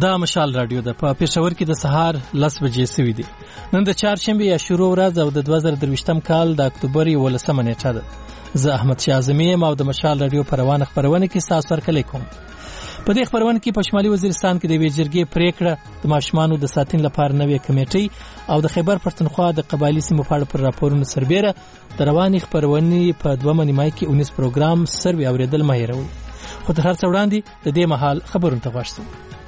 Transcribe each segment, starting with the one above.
دا مشال رادیو ده په پېښور کې د سهار 10 بجې سوي دي. نن د چهارشنبه یا شروع ورځ او د 2023م کال د اکتوبر 11 نیټه ده. زه احمد شاه اعظمي او د مشال رادیو په روانه خبرونه کې تاسو سره کوم. په دې خبرونه کې په شمالي وزیرستان کې د ویجرګي پریکړه د ماشومانو د ساتنې لپاره نوې کمیټې او د خیبر پښتونخوا د قبایلی سیمو په اړه پر راپورونو سربېره د رواني خبرونه په 2 نیمای کې 19 پروګرام سروي اوریدل مهیروي. خو تر هر څه وړاندې د دې مهال خبرونه ته غواړم.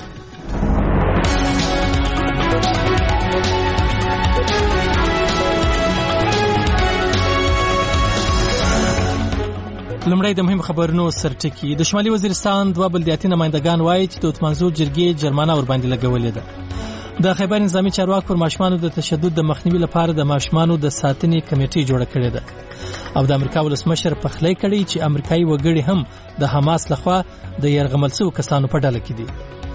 لمړی د مهم خبرونو سرټکی. د شمالي وزیرستان دوه بلدیاتي نمائندگان وایي چې د اتمانزو جرګې جرمانه ور باندې لګولې ده. د خیبر نظامی چارواکو پر ماشومانو د تشدد د مخنیوي لپاره د ماشومانو د ساتنې کمیټې جوړه کړې ده. او د امریکا ولسمشر پخلی کړي چې امریکایي وګړي هم د حماس لخوا د يرغمل شوو کسانو په ډله کې دي.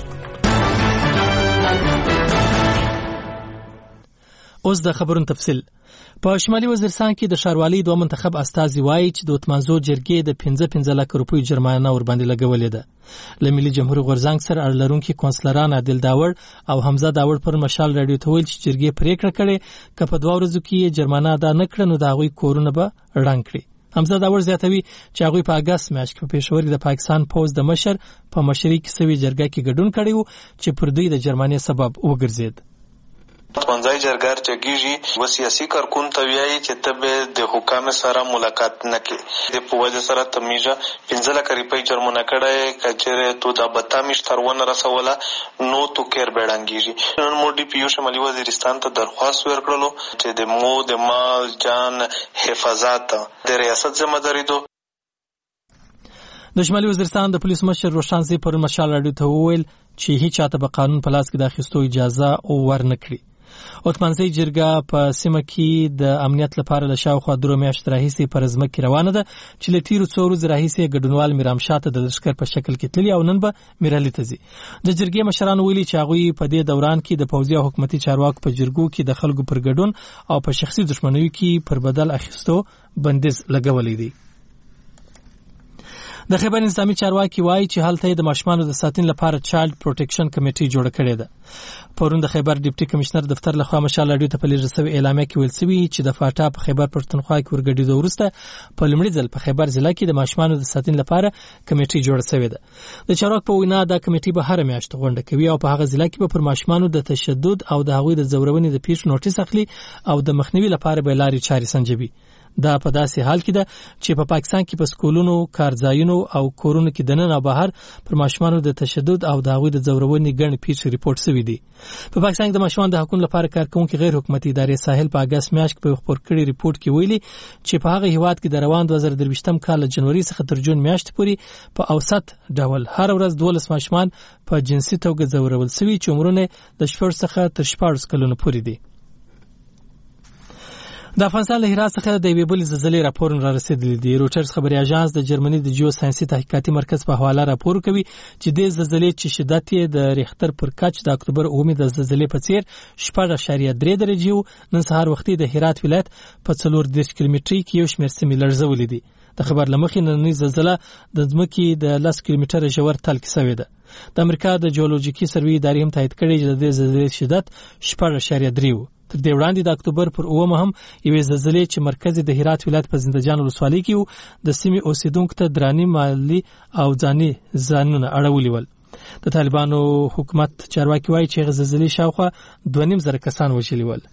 اوس د خبرونو تفصیل. په شمالي وزیرستان کې د ښاروالۍ دوه منتخب استازي وایي چې د اتمانزو جرګې د 15 لک روپیو جرمانه ور باندې لګولې ده. له ملي جمهور غورځنګ سره اړه لرونکي کونسلران عادل داوړ او حمزه داوړ پر مشال رادیو ته ویل چې جرګې پریکړه کړې چې په 2 ورځو کې جرمانه ادا نه کړي نو د هغوی کورونه به ړنګ کړي. حمزه داوړ زیاتوي چې هغوی په اگست میاشت کې په پېښور کې د پاکستان پوز د مشر په مشرۍ کې سوي جرګه کې ګډون کړی و چې پر دوی د جرمانې سبب وګرځید. اتمانځای جرګار چګیږي و سیاسي کارکون ته ویایي چې ته به د حکام سره ملاقات نه کې د په وجه سره تمیجه 15 لک روپۍ جرمانه کړای کچره تو د بتامیش ترونه رسوله نو تو کېر بیړنګیږي. نن مو ډي پی یو شمالي وزیرستان ته درخواست ورکړلو چې د مو د مال جان حفاظت د ریاست ذمہ داری دو. د شمالي وزیرستان د پولیس مشر روشان زی پر مشال رادیو ته وویل چې هیڅ چاته به قانون په لاس کې د اخیستو اجازه ورنکړي. اتمانځي جرګه په سیمه کې د امنیت لپاره د شاوخوا 2 میاشتې راهیسې پر ځمکه روانه ده چې له تیرو 2 ورځې راهیسې ګډونوال میرام شاته د لشکر په شکل کې تللی او نن به میرالي ته ځي. د جرګې مشران ویلي چې هغوی په دې دوران کې د پوځي او حکومتي چارواکو په جرګو کې د خلکو پر ګډون او په شخصي دښمنیو کې پر بدل اخیستو بندیز لګولې دي. د خیبر نظامی چارواکي وایي چې هلته د ماشومانو د ساتنې لپاره چایلډ پروټیکشن کمیټې جوړه کړې ده. پرون د خیبر ډیپټي کمشنر دفتر لخوا مشال رادیو ته په لیږل شوې اعلامیه کې ویل شوي چې د فاټا په خیبر پښتونخوا کې ورګډېدو وروسته په لومړي ځل په خیبر ضلع کې د ماشومانو د ساتنې لپاره کمیټې جوړه شوې ده. د چارواکو په وینا دا کمیټې به هر میاشت غونډه کوي او په هغه ضلع کې به پر ماشومانو د تشدد او د هغوی د ځورونې د پیښو نوټیس اخلي او د مخنیوي لپاره به لارې چارې سنجوي. دا په داسې حال کې ده چې په پاکستان کې په سکولونو، کارځایونو او کورونو کې دننه او بهر پر ماشومانو د تشدد او د هغوی د ځورونې ګڼ پیښې ریپورت شوي دي. په پاکستان کې د ماشومانو د حقوقو لپاره کارکونکي غیر حکومتي ادارې ساحل په اگست میاشت کې په خبر کړي ریپورت کې ویلي چې په هغه هیواد کې د روان 2023م کال جنوري څخه تر جون میاشتې پورې په اوسط ډول هر ورځ 12 ماشومان په جنسي توګه ځورول شوي چې عمرونه د 4 څخه تر 14 کلونو پورې دي. د افغانستان له هرات څخه د یوې بلې زلزلې راپورونه را رسېدلي دي. رویټرز خبري اژانس د جرمني د جیو ساینسي تحقیقاتي مرکز په حواله راپور کوي چې د زلزلې چې شدت یې د ریختر پر کچ د اکتوبر 9 د زلزلې په څیر 4.3 درجې و. نن سهار وختي د هرات ولایت په 4 کیلومتري کې یو شمېر سیمې لړزولې دي. د خبر لمخې نننۍ زلزله د ځمکې د 10 کیلومتره ژور تل کې شوې ده. د امریکا د جیولوژیکي سروې ادارې هم تایید کړی چې د زلزلې شدت 4.3 و. تر دې وړاندې د اکتوبر پر 9 هم یوې زلزلې چې مرکز د هرات ولایت په زندهجان ولسوالۍ کې و د سیمې اوسیدونکو ته دراني مالي او ځاني زیانونه اړولي ول. د طالبانو حکومت چارواکي وایي چې زلزلې شاوخوا 2.5 کسان وژلي ول.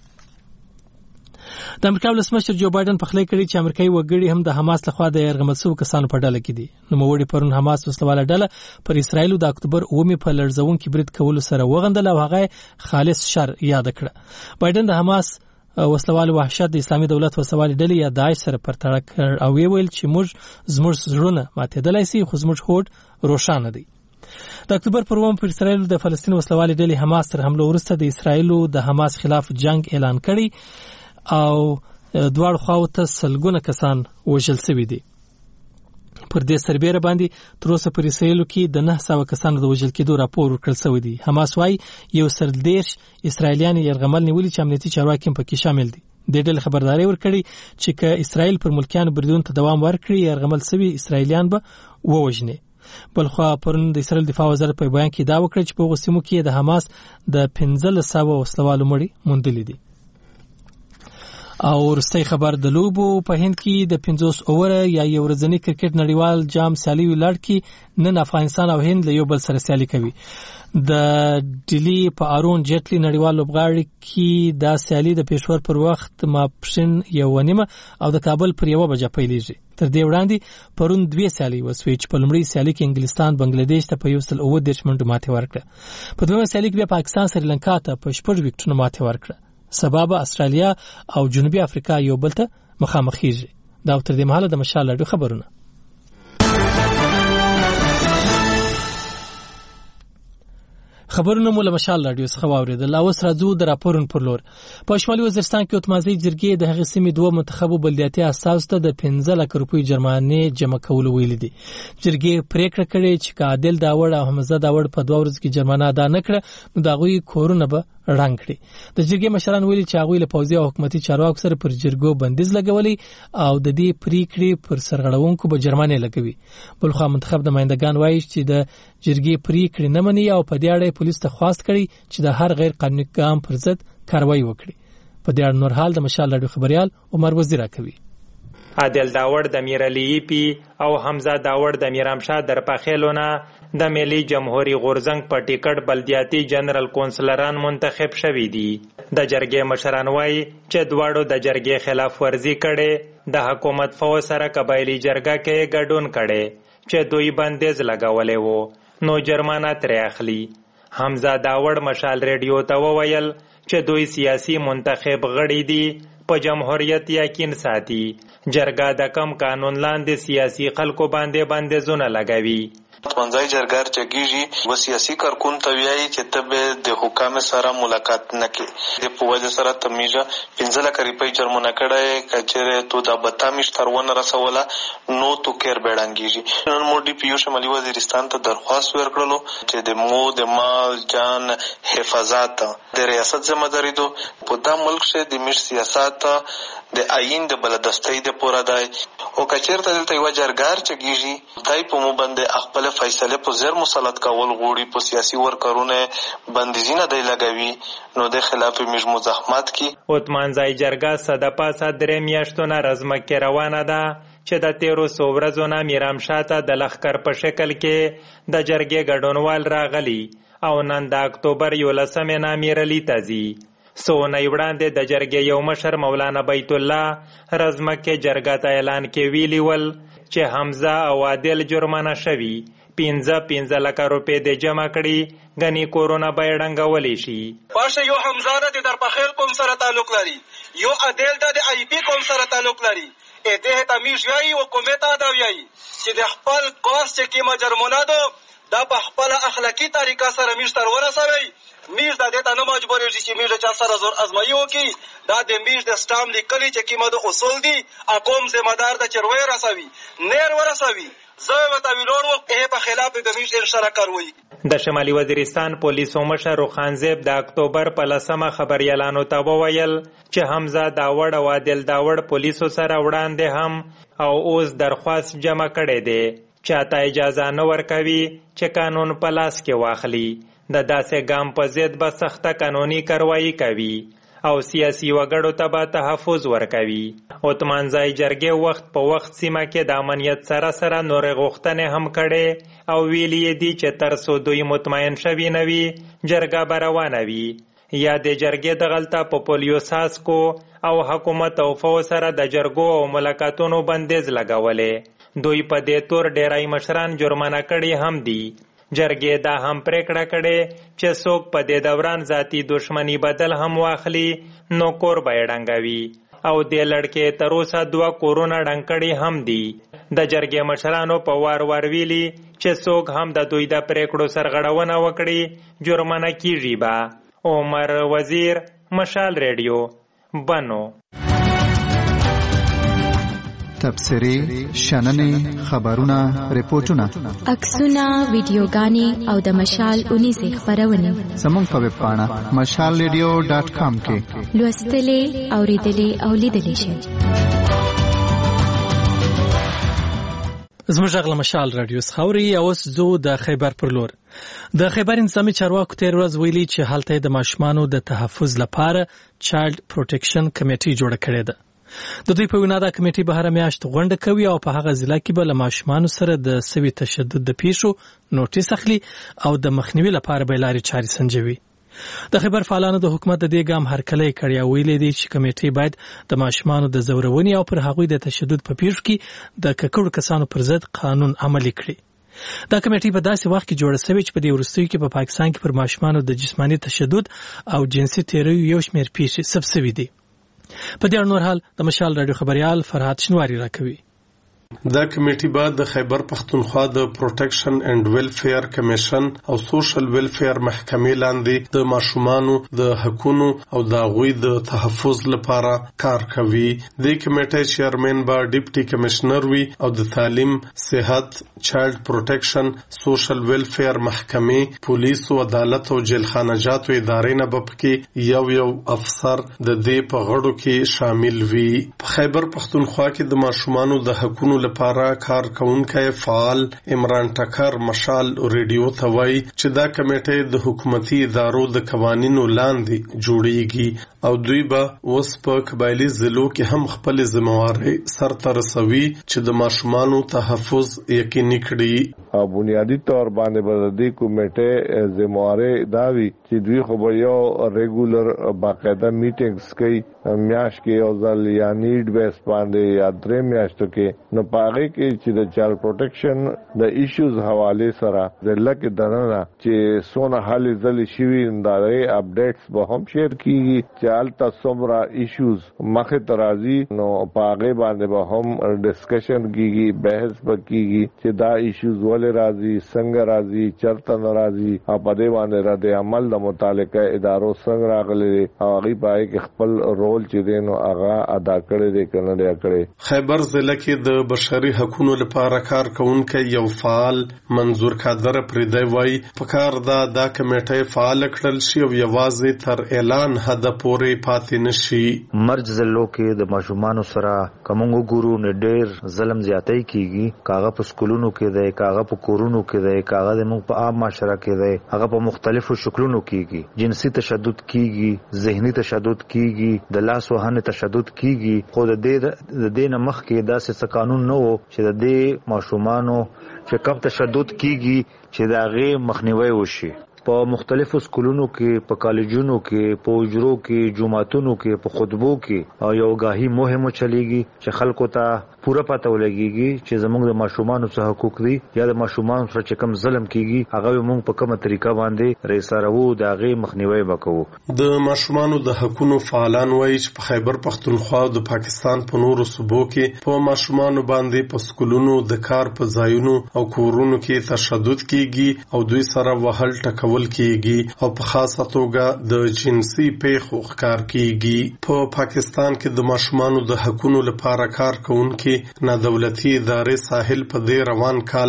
د امریکا ولسمشر جو بایدن پخلی کړي چې امریکایي وګړي هم د حماس لخوا د يرغمل شوو کسانو په ډله کې دي. نوموړي پرون حماس وسلواله ډله پر اسرائیل د اکتوبر 9 په لړزونکي برید کولو سره وغندل او هغه خالص شر یاد کړ. بایدن د حماس وسلوال وحشت د اسلامي دولت وسلوال ډلې یا داعش سره پرتړه کړ او ویل چې زموږ زړونه ماتېدلای شي خو زموږ هوډ روښانه دی. د اکتوبر پر 9 پر اسرائیل د فلسطین وسلوال ډلې حماس تر حمله وروسته د اسرائیل د حماس خلاف جنگ اعلان کړی او دواړو خواو ته سلګونه کسان وژل شوي دي. پر دې سربېره باندې تر اوسه پر اسرائیل کې د 900 کسانو د وژل کېدو راپور ورکړل شوی دی. حماس وايي 130 اسرائیلیان يرغمل نیولي چې امنیتي چارواکي هم پکې شامل دي. د ډلې خبرداري ورکړي چې که اسرائیل پر ملکیانو بریدونو ته دوام ورکړي يرغمل شوي اسرائیلیان به ووژني. بلخوا پرون د اسرائیل دفاع وزارت په بیان کې دا وکړ چې په غوسمو کې د حماس د 1500 وسلوالو مړي موندلي دي. او ورستۍ خبر د لوبو په هند کې د 50 اوور یا یو ورځنی کرکټ نړیوال جام سیالي ولاړ کې نن افغانستان او هند له یو بل سره سیالي کوي. د ډیلی په ارون جټلی نړیوال لوبغاړي کې دا سیالي د پېښور پر وخت ماپښین 1:30 او د کابل پر 1 بجه پیلېږي. تر دې وړاندې پرون 2 سیالي وسوي چې په لومړی سیالي کې انګلستان بنگلاديش ته په 110 منټو ماتې ورکړه. په دویمه سیالي کې بیا پاکستان سریلانکا ته په 6 وکټونو ماتې ورکړه. سبب استرالیا او جنوبي افریقا یو بل ته مخامخېږي. دا تر دې مهاله د مشال راډیو خبرونه. خبرونه مو له مشال راډیو څخه واوریدل. اوس راځو د راپورونو پر لور. په شمالي وزیرستان کې اتمازي جرګې د هغې سیمې 2 منتخبو بلدیاتي اساس ته د 15 لک روپۍ جرمانې جمع کول ویل دي. جرګې پریکړه کړې چې عادل داوړ او حمزه داوړ په 2 ورځو کې جرمانه ادا نه کړه نو دغوی کورونه به رنګ کړي. د جرګې مشران ویلي چې هغوی له پوځي او حکومتي چارواکو سره پر جرګو بندیز لګولي او د دې پریکړې پر سرغړونکو به جرمانې لګوي. بلخوا منتخب نمائندگان وایي چې د جرګې پریکړې نه مني او په دې اړه پولیس ته خواست کړي چې د هر غیر قانوني ګام پر ضد کاروایی وکړي. په دې اړه نور حال د مشال راډیو خبريال عمر وزیر کوي. عادل داوړ د میرعلی پی او حمزه داوړ د میرامشاه درپاخیلونه د ملي جمهوریت غورزنګ په ټیکټ بلدیاتي جنرال کونسلران منتخب شوي دي. د جرګې مشران وایي چې دواړو د جرګې خلاف ورزي کړي، د حکومت فوج سره قبایلی جرګه کې ګډون کړي چې دوی بندیز لګولې وو نو جرمانه ترې اخلي. حمزه داوړ مشال ریډیو ته وویل چې دوی سیاسي منتخب غړي دي، په جمهوریت یقین ساتي. جرګه د کم قانون لاندې سیاسي خلکو باندې بندیزونه لګوي. منځای جرګار چګیږي و سیاسي کارکون ته ویایي چې ته به د حکام سره ملاقات نه کې د په وجه سره تمیجه 15 لک روپۍ جرمانه کړی کچره تو د بتامیش ترونه رسوله نو تو کېر بیړنګیږي. نن مو ډي پی یو شمالي وزیرستان ته درخواست ورکړلو چې د مو د مال جان حفاظت د ریاست ذمہ داری دو په دا ملک شه د مش سیاست د آئین د بلدستۍ د پورا دی او کچیرته دلته یو جرګار چګیږي دای په مو باندې خپل فیصله په زر مسلط کول غوړي په سیاسي ورکرونه بندیزونه دی لګوي نو د خلاف میج مزاحمت کی. اوتمانځای جرګه صدپا صدرې میاشتونه رزمکه روانه ده چې د 1300 ورځو نه میرامشاه ته د لښکر په شکل کې د جرګې ګډونوال راغلي او نن د اکتوبر 11 نه میرعلی ته ځي. سو نه وړاندې د جرګې یو مشر مولانا بیت الله رزمکه جرګه ته اعلان کې ویلی ول چې حمزه او عادل جرمانه شوي 15 لک روپۍ د جمع کړي غني کورونا به ډنګولې شي. باشه یو حمزه د درپخیل قوم سره تعلق لري، یو عادل د آی پی قوم سره تعلق لري. دې ته میش وایي او حکومت دا وایي چې د خپل کاست کې کیمه جرمونه ده دا په خپل اخلاقی طریقه سره میش تر ورسوي. میش د دې ته نه مجبورېږي چې میش چا سره زور ازمایي وکړي. دا د میش د سټام لیکلي چې کیمه د اصول دي اقوم ذمہ دار د چروي رسوي نیر ورسوي زه ته ویلوړو په خلاف د میش اشاره کوي. د شمالي وزیرستان پولیسو مشر روخانزیب د اکتوبر په 10 خبريالانو ته وویل چې حمزه داوړ او عادل داوړ پولیسو سره وړاندې هم او اوس درخواست جمع کړي دي چاته اجازه نه ورکوي چې قانون په لاس کې واخلي. د داسې ګام په ضد به سخته قانوني کاروایی کوي او سیاسي وګړو ته به تحفظ ورکوي. اوتمانځای جرګې وخت په وخت سیمه کې د امنیت سره سره نورې غوښتنې هم کړې او ویلي یې دي چې تر څو دوی مطمئن شوي نه وي جرګه به روانه وي. یا د جرګې دغلته په پولیو ساسکو او حکومت او فوج سره د جرګو او ملاقاتونو بندیز لګولې. دوی په دې تور ډیری مشران جرمانه کړي هم دي. جرګې دا هم پریکړه کړې چې څوک په دې دوران ذاتی دشمنی بدل هم واخلي نو کور به یې ډنګوي او دې لړکې تر اوسه 2 کورونه ډنګ کړي هم دي. د جرګې مشرانو په وار ویلي چې څوک هم د دوی د پریکړو سرغړونه وکړي جرمانه کیږي به. عمر وزیر مشال ریډیو بنو. تبصرې، شننې، خبرونه، ریپورتونه، عکسونه، ویډیوګانې او د مشال 19 خبرونه زموږ په ویب پاڼه mashalradio.com کې لوستلې، اوریدلې او لیدلې شئ. زموږ غږ له مشال رادیو څخه اوري. اوس زه د خیبر پر لور. د خیبر انتظامی چارواکو تیر ورځ ویلي چې هلته د ماشومانو د تحفظ لپاره چایلډ پروټیکشن کمیټي جوړه کړې ده. د دوی په وینا دا کمیټي به هر میاشت غونډه کوي او په هغه ضلع کې به له ماشومانو سره د سوي تشدد د پیښو نوټیس اخلي او د مخنیوي لپاره به لارې چارې سنجوي. د خیبر فعالانو د حکومت د دې ګام هرکلی کړی او ویلي دي چې کمیټي باید د ماشومانو د زورونې او پر هغوی د تشدد په پیښو کې د ککړو کسانو پر ضد قانون عملي کړي. دا کمیټي په داسې وخت کې جوړه شوې چې په دې وروستیو کې په پاکستان کې پر ماشومانو د جسماني تشدد او جنسي تیریو یو شمېر پیښې ثبت شوي دي. په دې اړه نور حال د مشال رادیو خبريال فرهاد شنواری راکوي. دا کمیټي بعد د خیبر پختونخوا د پروټیکشن اینڈ ویلفیر کمیشن او سوشل ویلفیر محکمې لاندې د ماشومانو د حقوقو او د غوی د تحفظ لپاره کار کوي. د کمیټې چیرمن با ډیپټي کمشنر وی او د تعلیم، صحت، چایلډ پروټیکشن، سوشل ویلفیر محکمې، پولیس او عدالت او جیلخانه جاتو ادارې نه بپکې یو افسر د دې په غړو کې شامل وي. په خیبر پختونخوا کې د ماشومانو د حقوقو لپاره کار کوونکی فعال عمران ټکر مشال ریډیو ته وایي چې دا کمیټه د حکومتي ادارو د قوانینو لاندې جوړیږي او دوی به اوس په قبایلی ضلعو کې هم خپل ذمہواری سرته رسوي چې د ماشومانو تحفظ یقیني کړي. او بنیادی طور باندې به د کمیټه ذمہواری داوي چې دوی خو به یو ریګولر باقاعده میټینګز کوي میاش کې او ځل یا نیډ بیس باندې یا درې میاشتو کې نو پاره کې چې د چایلډ پروټیکشن د ایشوز حواله سره د لکه دنه چې سونه حل ځل شوی انداري اپډیټس به هم شیر کیږي چې التا سمرا ایشوز مخه ترازی نو پاره باندې به هم ډسکشن کیږي بحث وکیږي چې دا ایشوز ولې راځي څنګه راځي چرته ناراضي او په دې باندې رد عمل د متعلقه ادارو څنګه راغلي او هغه پای کې خپل رول چې دینو هغه ادا کړی دی کنه دی کړی. خیبر ضلع کې د بشري حقوقو لپاره کار کوونکی یو فعال منظور قادر پریدای وای په کار دا کمیټه فعال کړل شي او یوازې تر اعلان حد پورې پاتې نشي. مرج ضلعو کې د ماشومانو سره کومو ګورو نه ډېر ظلم زیاتې کیږي. کاغه په سکولونو کې دی، کاغه په کورونو کې دی، کاغه د موږ په عام معاشره کې دی، هغه په مختلفو شکلونو کیږي. جنسي تشدد کیږي، ذهني تشدد کیږي، د لاس وهنې تشدد کیږي. خو د دې نه مخکې داسې قانون نه وو چې د دې ماشومانو چې کم تشدد کیږي چې دا غي مخنیوي وشي. په مختلفو سکولونو کې، په کالجونو کې، په اجرو کې، جمعتونو کې، په خطبو کې او یو غاهي مهمه چلیږي چې خلکو ته پوره پته ولګيږي چې زموږ د ماشومانو څخه حقوق دي یا د ماشومانو سره چې کم ظلم کیږي هغه موږ په کومه طریقه باندې ریسارو دا غي مخنیوي وکړو. د ماشومانو د حقوقو فعالان وایي چې په خیبر پختونخوا او د پاکستان په نورو صوبو کې په ماشومانو باندې په سکولونو د کار په ځایونو او کورونو کې تشدد کیږي او دوی سره وهل ټکول کیږي او په خاصه توګه د جنسي پیښو ښکار کیږي. په پاکستان کې د ماشومانو د حقوقو لپاره کار کوونکي نه دولتي ادارې ساحل په دې روان کال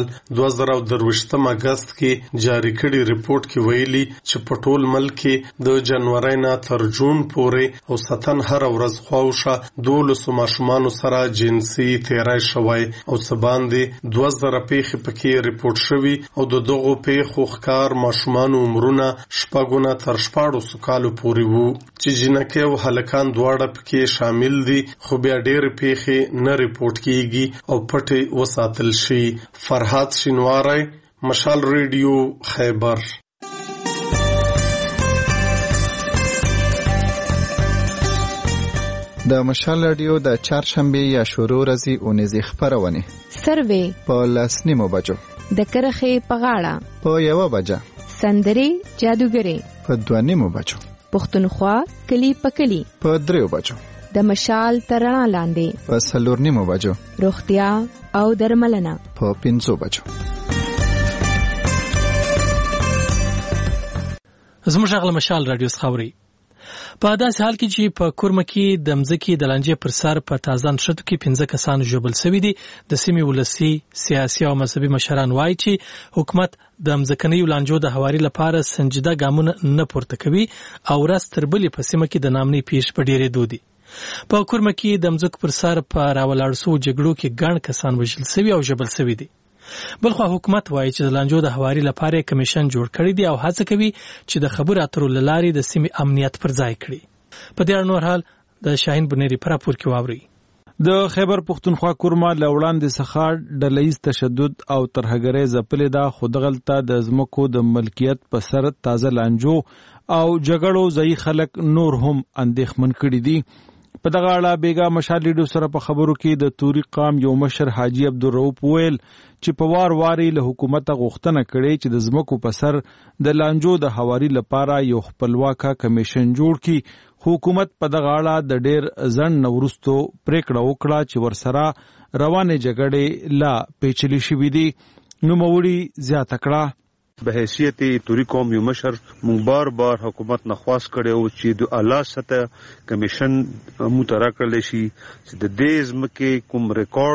2023 اگست کې جاری کړي ریپورت کې ویلي چې په ټول ملک کې د جنوري نه تر جون پورې او ستن هر ورځ خواوشه 12 ماشومانو سره جنسي تیری شوی او سباندې 2000 پیښې پکې ریپورت شوی او د دغو پیښو ښکار ماشومانو عمرونه شپږونه تر 14 کالو پورې وو چې جنکه او هلکان دواړه پکې شامل دي خو بیا ډېر پیښې نه ریپورت کیږي او پټي وساتل شي. فرهاد شینواری، مشال ریډیو، خیبر. د مشال ریډیو د چهارشنبه یا شروع ورځې اونیزې خبرونه سروې په لسنیمو بجو، د کرخې په غاړه په 1 بجه، سندري جادوګري په 2 بجو، پښتونخوا کلی په کلی په 3 بجو، د مشال ترڼا لاندې په 4 بجو، روغتیا او درملنه په 5 بجو. زموږ غږ له مشال رادیو څخه اوري. په داسې حال کې چې په کورمه کې د مځکې د لانجې پر سر په تازه نښتو کې 15 کسان ژوبل شوي دي. د سیمې ولسي، سیاسي او مذهبي مشران وایي چې حکومت د مځکنیو لانجو د هواري لپاره سنجیده ګامونه نه پورته کوي او ورځ تر بلې په سیمه کې د نامنې پیښې په ډېرېدو دي. په کورمه کې د مځکو پر سر په راولاړ شو جګړو کې ګڼ کسان وژل شوي او ژوبل شوي دي. بلخو حکومت وایي چې د لانجو د هواري لپاره کمیشن جوړ کړی دی او هڅه کوي چې د خبرو اترو له لارې د سیمې امنیت پر ځای کړي. په دې اړه نور حال د شاهین بنيري په راپور کې واوري. د خیبر پښتونخوا کورما له وړاندې څخه ډلهیز تشدد او ترهګرۍ ځپلې ده، خو دغلته د ځمکو د ملکیت په سر تازه لانجو او جګړو ځای خلک نور هم اندېښمن کړي دي. په دغه اړه بیګا مشال لیډو سره په خبرو کې د توري قام یو مشر حاجی عبدالرؤف ویل چې په وار له حکومت غوښتنه کړي چې د ځمکو په سر د لانجو د هواري لپاره یو خپلواکه کمیشن جوړ کړي. حکومت په دغه اړه د ډېر ځنډ وروسته پریکړه وکړه چې ورسره روانه جګړې لا پیچلې شوې دي. نوموړي زیاته کړه به حیثیت توري قوم یو مشر مون بار حکومت نه خواست کړو چې د اعلی سطح کمیشن مترا کړل شي چې د دې ځمکې کوم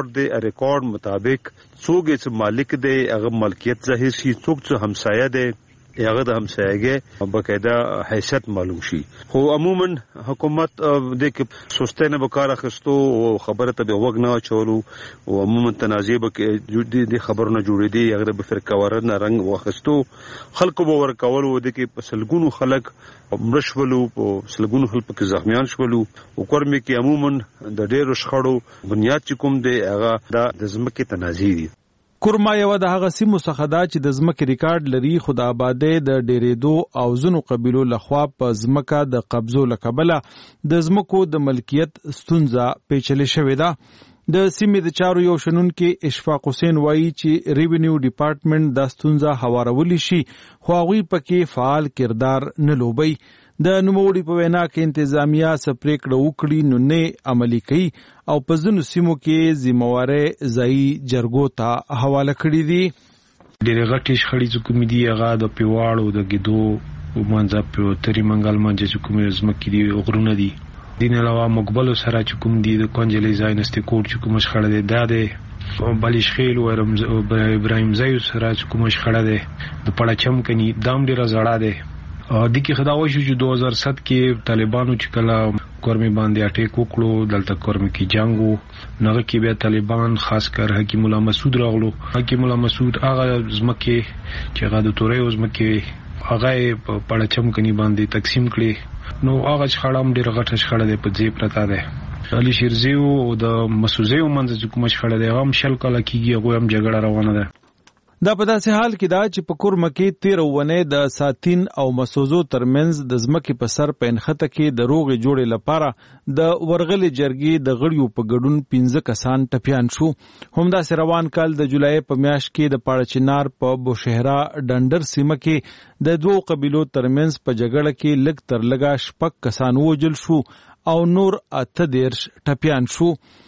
ریکارډ مطابق څوک چې مالک دی هغه ملکیت ظاهر شي، څوک چې همسایه دی هغه د همسایګي بقاعده حیثیت معلوم شي. خو عموما حکومت د سسته نه بکار اخستو او خبره ته وګ نه چولو او عموما تنازع به د خبرونه جوړې دي هغه به فرقاورن رنگ واخستو خلکو به ورکول و د کې پسلګونو خلک مرشولو او سلګونو خلک کې زخمیان شولو او کورمه کې عموما د ډېرو شخړو بنیاد چې کوم دی هغه د ځمکې تنازع دي. کورما یو د هغه سیمو څخه دا چې د ځمکې ریکارډ لري، خو د آبادۍ د ډېرېدو او ځینو قبیلو لخوا په ځمکه د قبضو له کبله د ځمکو د ملکیت ستونزه پیچلې شوې ده. د سیمې د چارو یو شنونکي اشفاق حسین وایي چې ریونیو ډپارټمنټ دا ستونزه هوارولی شي، خو هغوی پکې فعال کردار نه لوبوي. د نوموړي په وینا کې انتظامیه څه پریکړه وکړي نو نه عملي کوي او په ځینو سیمو کې ذمہواري ځایي جرګو ته حواله کړي دي. ډېرې غټې شخړې چې کومې دي هغه د پیواړو د ګیدو منځه په تری منګل منځه چې کومې ځمکې دي غرونه دي. دین علاوه مقبلو سره چې کوم دي د کنجلې ځای نستې کوټ چې کوم شخړه ده دا ده بلیش خیل و ابراهیم زایو سره چې کوم شخړه ده د پړچم کني دام ډیره زړه ده. د کې خداوي شو چې 2007 کې طالبانو چې کله کورمي باندې اٹیک وکړو دلته کورمي کې جنگو نغه کې بیا طالبان خاص کر حکیم الله مسعود راغلو. حکیم الله مسعود هغه زمکه چې هغه د تورې زمکه هغه په پړچم کني باندې تقسیم کړي نو هغه شخړم ډیر غټه شخړه ده په ځې پرتا ده. علي شیرزیو او د مسوزیو منځ کوم شخړه ده هم شل کله کېږي هغه هم جګړه روانه ده. دا په داسې حال کې دا چې په کورمه کې 13 ونې د ساتین او مسوزو ترمنځ د ځمکې په سر په انخته کې د روغې جوړې لپاره د ورغلې جرګې د غړیو په ګډون 15 کسان ټپیان شو. همداسې روان کال د جولای په میاشت کې د پاړچنار په بوشهرا ډنډر سیمه کې د دوو قبیلو ترمنځ په جګړه کې لږ تر لږه 6 کسان وژل شو او نور 18 ټپیان شو.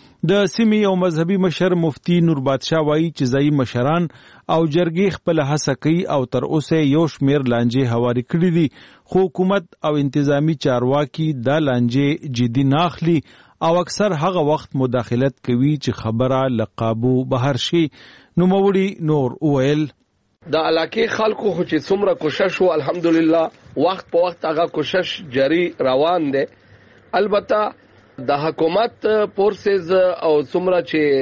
د سیمې یو مذهبي مشر مفتی نور بادشاه وایي چې ځایي مشران او جرګې خپل هڅه کوي او تر اوسه یو شمیر لانجې هواري کړي دي، خو حکومت او انتظامی چارواکي دا لانجې جدي نه اخلي او اکثر هغه وخت مداخلت کوي چې خبره لقابو بهر شي. نوموړي نور وویل د علاقې خلکو خو چې څومره کوشش وو الحمدلله وخت په وخت هغه کوشش جاری روان دي. البته د حکومت فورسز او څومره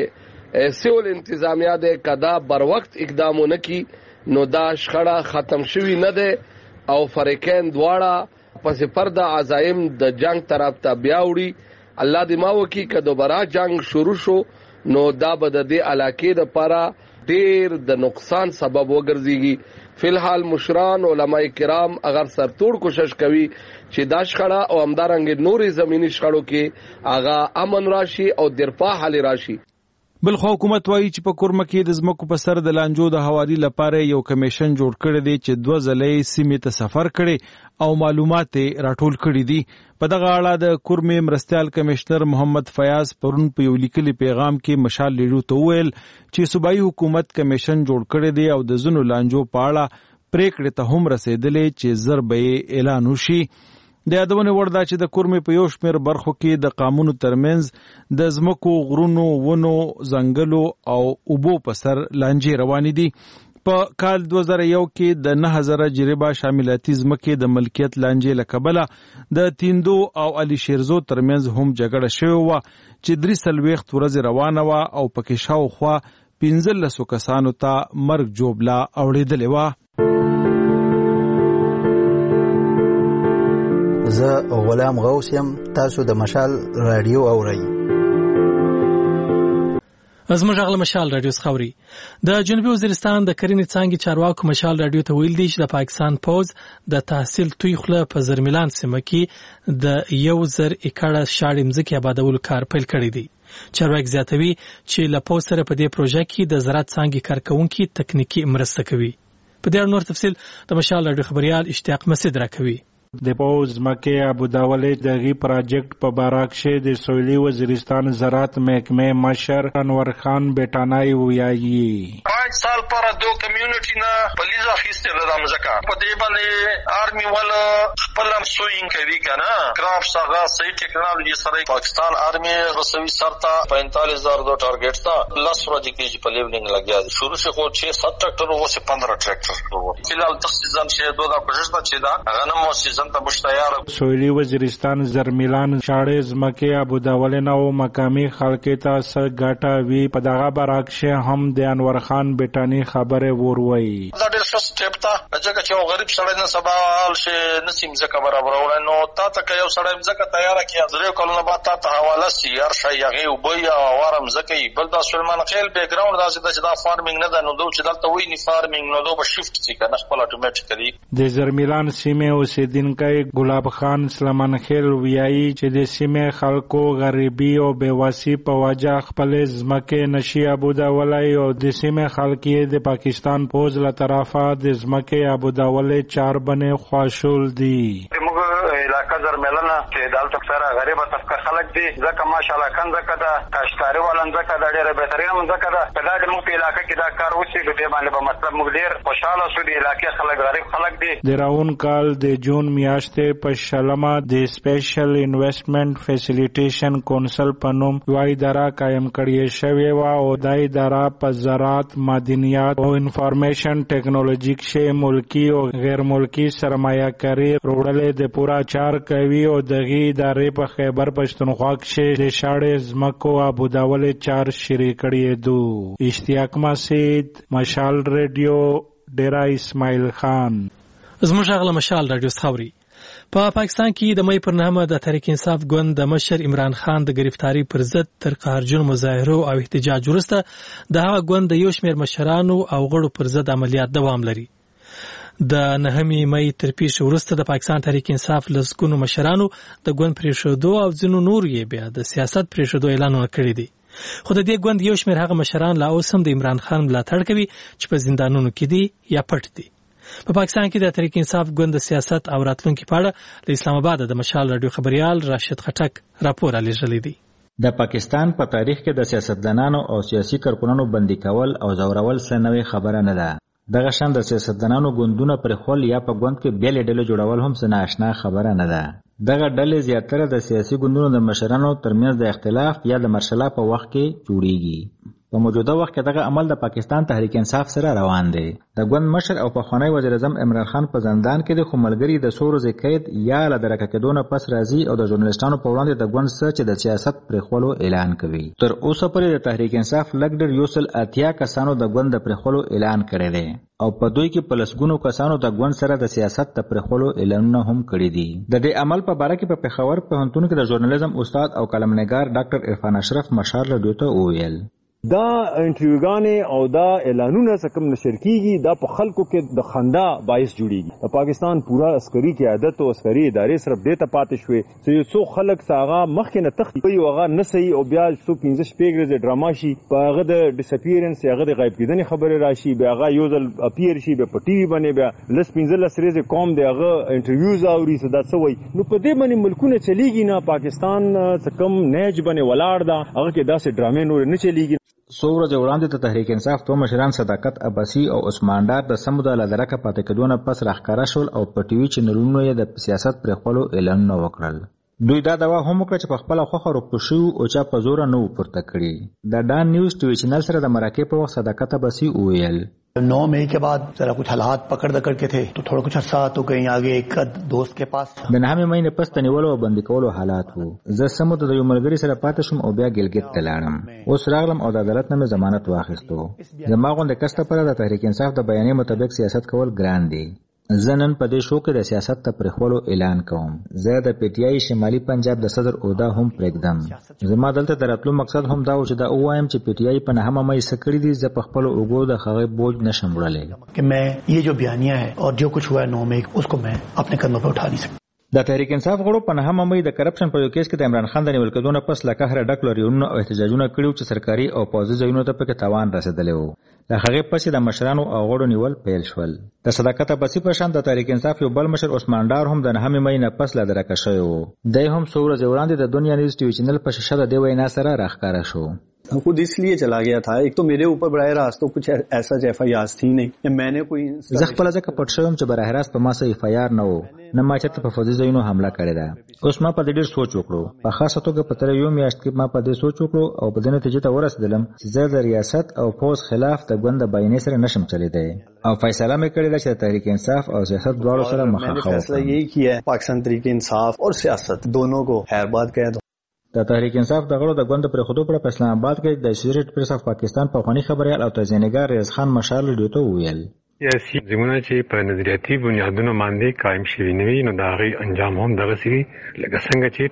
چې سیول انتظامیه ده کدا بر وخت اقدامونه کی نو دا شخړه ختم شوی نه ده او فریقین دواړه پس پرده عزایم د جنگ طرف ته بیا وړي. الله دې ما وکي که دوباره جنگ شروع شو نو دا به د دې علاقې لپاره ډیر د نقصان سبب وګرځيږي. فلحال مشران علماء کرام اگر سرتوړ کوشش کوي چې دا شخړه او همدارنګ نوري زمینی شخړو کې آغا امن راشي او درپا حل راشي. بل خو حکومت وایي چې په کورمه کې د ځمکو په سر د لانجو د حوالي لپاره یو کمیشن جوړ کړی دی چې 2 ځلې سیمې ته سفر کړي او معلومات راټول کړي دي. په دغه اړه د کورمې مرستيال کمشنر محمد فیاض پرون په یو لیکلي پیغام کې مشال لیډو ته ویل چې صوبایي حکومت کمیشن جوړ کړی دی او د زنو لانجو په اړه پریکړه ته هم رسیدلې چې ضربې اعلان وشي. د یادونه وردا چې د کورمې په یو شمیر برخو کې د قانونو ترمنځ د ځمکو غرونو ونو ځنګلو او اوبو په سر لانجې روانې دي. په کال 2001 کې د 9000 جریبه شاملاتي ځمکې د ملکیت لانجې له کبله د تیندو او علي شیرزو ترمنځ هم جګړه شوې وه چې 43 ورځې روانه وه او پکې شاوخوا 15 کسانو ته مرګ جوړه اوړېدلې وه. زه غلام غوث یم، تاسو د مشال رادیو اورئ. زموږ غل مشال رادیو خوري. د جنوبي وزیرستان د کرنې څانګې چارواکو مشال رادیو ته ویل دي چې د پاکستان پوز د تحصیل توی خله په زرملان سیمه کې د 1000 ایکړه شاړې مځکې آبادولو کار پیل کړی دی. چارواکي زیاتوي چې له پوز سره په دې پروژه کې د زراعت څانګې کارکونکي تکنیکی مرسته کوي. په دې اړه نور تفصیل د مشال رادیو خبريال اشتیاق مسعود راکوي. د پوز مکه ابوداولې دغه پروجیکټ په باراکشه د سویلي وزیرستان زراعت محکمه مشر انور خان بیٹانای ویایي 5 سال پر دو کمیونټی نه پلیزا خسته د مزکا په دې باندې آرمي ول خپل سوینګ کوي کنه کرافټس هغه صحیح ټیکنالوژي سره پاکستان آرمي رسوي سرتا 45000 دو ټارګټ تا 10 ورځې کې په لیولینګ لګیا دي شروع شو چې 7 ټریکټر او 15 ټریکټر فلال تخصیصان شه دوه د کوشش چې دا غنم مو سویلی وزیرستان زرمیلان شاړې ځمکې ابوداولې او مقامی خلکو ته سګټه وی په دغه براکشه هم د انور خان بیٹانی خبره وروي. دا ډېر ښه سټیپ ته چې یو غریب سړی نه سبا حال شي نسیم ځکه برابر وړي نو تا ته یو سړی ځکه تیار کړي درې کلونه بعد تا حواله سي هر شي هغه وبي او وارم ځکه بل دا سلمان خیل بیک گراوند داسې دا فارمینګ نه ده نو دوی چې دلته وی نه فارمینګ نو دوی شفت سي کنه خپل اتوماتیکلی د زرمیلان سیمه اوسیدونکو ګلاب خان سلمان خیل ویایي چې د سیمې خلکو غریبي او بیواسي په وجه خپل ځمکې نشي ابوداولای او د سیمې خلک د پاکستان پوز له طرفه د ځمکې ابوداولې چار بنې خواشول دي. علاقه زرملنه چې دالته سره غریبه طبقه خلک دي ځکه ماشاءالله کنځکه دا کاشتاري ولنځکه دا ډیره بهترینه منځکه دا په دغه موږ په علاقه کې دا کار وشي د دې باندې په مطلب موږ ډیر خوشاله شو د علاقې خلک غریب خلک دي. د راون کال د جون میاشتې په شلمه د سپیشل انویسټمنټ فیسیلیټیشن کونسل په نوم یو اداره قائم کړې شوې و او دا اداره په زراعت معدنیات او انفارمیشن ټیکنالوژي کې ملکی او غیر ملکی سرمایه‌کاري وروړلې د پورا چار کوي او دغه ادارې په خیبر پښتونخوا کې د شاړې ځمکو ابوداولې چار شریک کړي دو. اشتیاق مسعود مشال رادیو ډیرا اسماعیل خان. زموږ غل مشال رادیو خوري. په پاکستان کې د مې پر 9 د تحریک انصاف ګوند د مشر عمران خان د گرفتاری پر ضد تر قهرجن مظاهرو او احتجاج وروسته د هغه ګوند د یو شمېر مشرانو او غړو پر ضد عملیات دوام لري. د 9 مې تر پیښې وروسته د پاکستان تحریک انصاف لسګونو مشرانو د ګوند پریښودو او ځینو نور یې بیا د سیاست پریښودو اعلانونه کړی دي. خو د دې ګوند یو شمېر هغه مشران لا اوس هم د عمران خان ملاتړ کوي چې په زندانونو کې دي یا پټ دي. په پاکستان کې د تحریک انصاف ګوند د سیاست او راتلونکو په اړه له اسلام آباد د مشال رادیو خبريال راشد خټک راپور الیږلی دی. د پاکستان په تاریخ کې د سیاستدانانو او سیاسي کارکونانو بندي کول او زورول څه نوې خبره نه ده. دغه شان د سیاستدانانو ګوندونه پر خپل یا په ګوند کې بیل ډلې جوړول هم څه ناشنا خبره نه ده. دغه ډلې زیاتره د سیاسي ګوندونو د مشرانو ترمنځ د اختلاف یا د مرشله په وخت کې جوړیږي. په موجوده وخت کې دغه عمل د پاکستان تحریک انصاف سره روان دی. د ګوند مشر او پخوانی وزیر اعظم عمران خان په زندان کې د خملګری د سورو زکید یا له درکه کېدو نه پس راځي او د ژورنالیستانو په وړاندې د ګوند سره چې د سیاست پر خپلو اعلان کوي. تر اوسه پورې د تحریک انصاف لګډر یوسل اتیا کسانو د ګوند پر خپلو اعلان کړی دی او په دوی کې په لسګونو کسانو د ګوند سره د سیاست پر خپلو اعلانونه هم کړی دي. د دې عمل په اړه کې په پېښور پوهنتون کې د ژورنالیزم استاد او کلمنګار ډاکټر عرفان اشرف مشال رادیو ته وویل دا انټرویوګانې او دا اعلانونه سکم نشر کیږي دا په خلکو کې د خندا باعث جوړیږي. د پاکستان پورا عسکري قیادت او عسکري ادارې صرف دې ته پاتې شوې چې یو څو خلک ساغه مخکې نه تختی او هغه نه صحیح او بیا 115 شپږ ډراما شي په هغه د ډیسپیرنس هغه د غایب کېدنې خبره راشي بیا هغه یو ځل اپیر شي په ټي وي باندې بیا لس 15 سریز قوم دی هغه انټرویوز اوري صدا سوي نو په دې باندې ملکونه چلیږي نه. پاکستان څکم نهج باندې ولاړ دا هغه کې داسې ډرامې نور نه چلیږي. څو ورځې وړاندې د تحریک انصاف دوه مشران صداقت عباسي او عثمان ډار د سمود له درکه پاتې کېدو نه پس راښکاره شول او په ټي وي چینلونو یې د سیاست پر خپلو اعلانونه وکړل. دوی دا دوا هم وکړه چې په خپله خوښه روپو شوي او چا په زوره نه و پورته کړي. د ډان نیوز ټي وي چینل سره د مرکې په وخت صداقت عباسي وویل 9 मई के बाद जरा कुछ हालात पकड़ दकड़ के थे तो थोड़ा कुछ अर्सा तो कहीं आगे एक दोस्त के पास د 9 مې نه پس تنیولو او بندي کولو حالات وو. زه سمو د یو ملګری سره پاتې شوم او بیا ګلګت ته لاړم. اوس راغلم او د عدالت نه ضمانت واخیستو. زما غونډه کسته پر د تحریک انصاف د بیانیې مطابق سیاست کول ګران دي. زه نن په دې شو کې د سیاست ته پرېښولو اعلان کوم. زه د پی ټی آی شمالي پنجاب د صدر عہده هم پرېږدم. زما دلته د راتلو مقصد هم دا و چې دا ووایم چې پی ټی آی په 9 مې څه کړي دي. زه په خپل اوږو د هغه بوج نشم وړلی कि मैं ये जो बयानिया है और जो कुछ हुआ है 9 मई उसको मैं अपने कदमों पर उठा नहीं सकता. د تحریک انصاف غړو په 9 مې د کرپشن په یو کیس کې د عمران خان د نیول کېدو نه پس له قهره ډک لریونو او احتجاجونه کړیو چې سرکاري او پوځي ځایونو ته پکې تاوان رسیدلی وو. له هغې پسې د مشرانو او غړو نیول پیل شول. د صداقت بسی په شان د تحریک انصاف یو بل مشر عثمان ډار هم د 9 مې نه پس له درکه شوی وو. دی هم څو ورځې وړاندې د دنیا نیوز ټي وي چینل په شاشه د دې وینا سره راښکاره شو. खुद इसलिए चला गया था. एक तो मेरे ऊपर बराह रास्त तो कुछ ऐसा FIR थी नहीं. मैंने कोई زه خپل ځکه پټ شوم چې براہ راست په ما سره FIR نه وو. نه ما چېرته په فوځي ځایونو حمله کړې ده. اوس ما په دې ډېر سوچ وکړو. په خاصه توګه په تر یو میاشت کې ما په دې سوچ وکړو او په دې نتیجې ته ورسېدلم چې زه د ریاست او پوځ خلاف د ګوند د بیانیې سره نشم چلیدی او فیصله مې کړې ده چې تحریک انصاف او سیاست دواړو سره مخامخ وکړم. فیصله یہی کیا ہے پاکستان تحریک انصاف اور سیاست دونوں کو خیرباد کہہ دو. د تحریک انصاف د غړو د ګوند پر خودو پر اسلام آباد کې د سیریټ پریس اف پاکستان په خواني خبريال او تزینګار ریاض خان مشال ریډیو ته ویل سیاسي زمونه چې په نظریاتي بنیادونو باندې قائم شوي نه وي نو دا غي انجام هم دغه سي لکه څنګه چې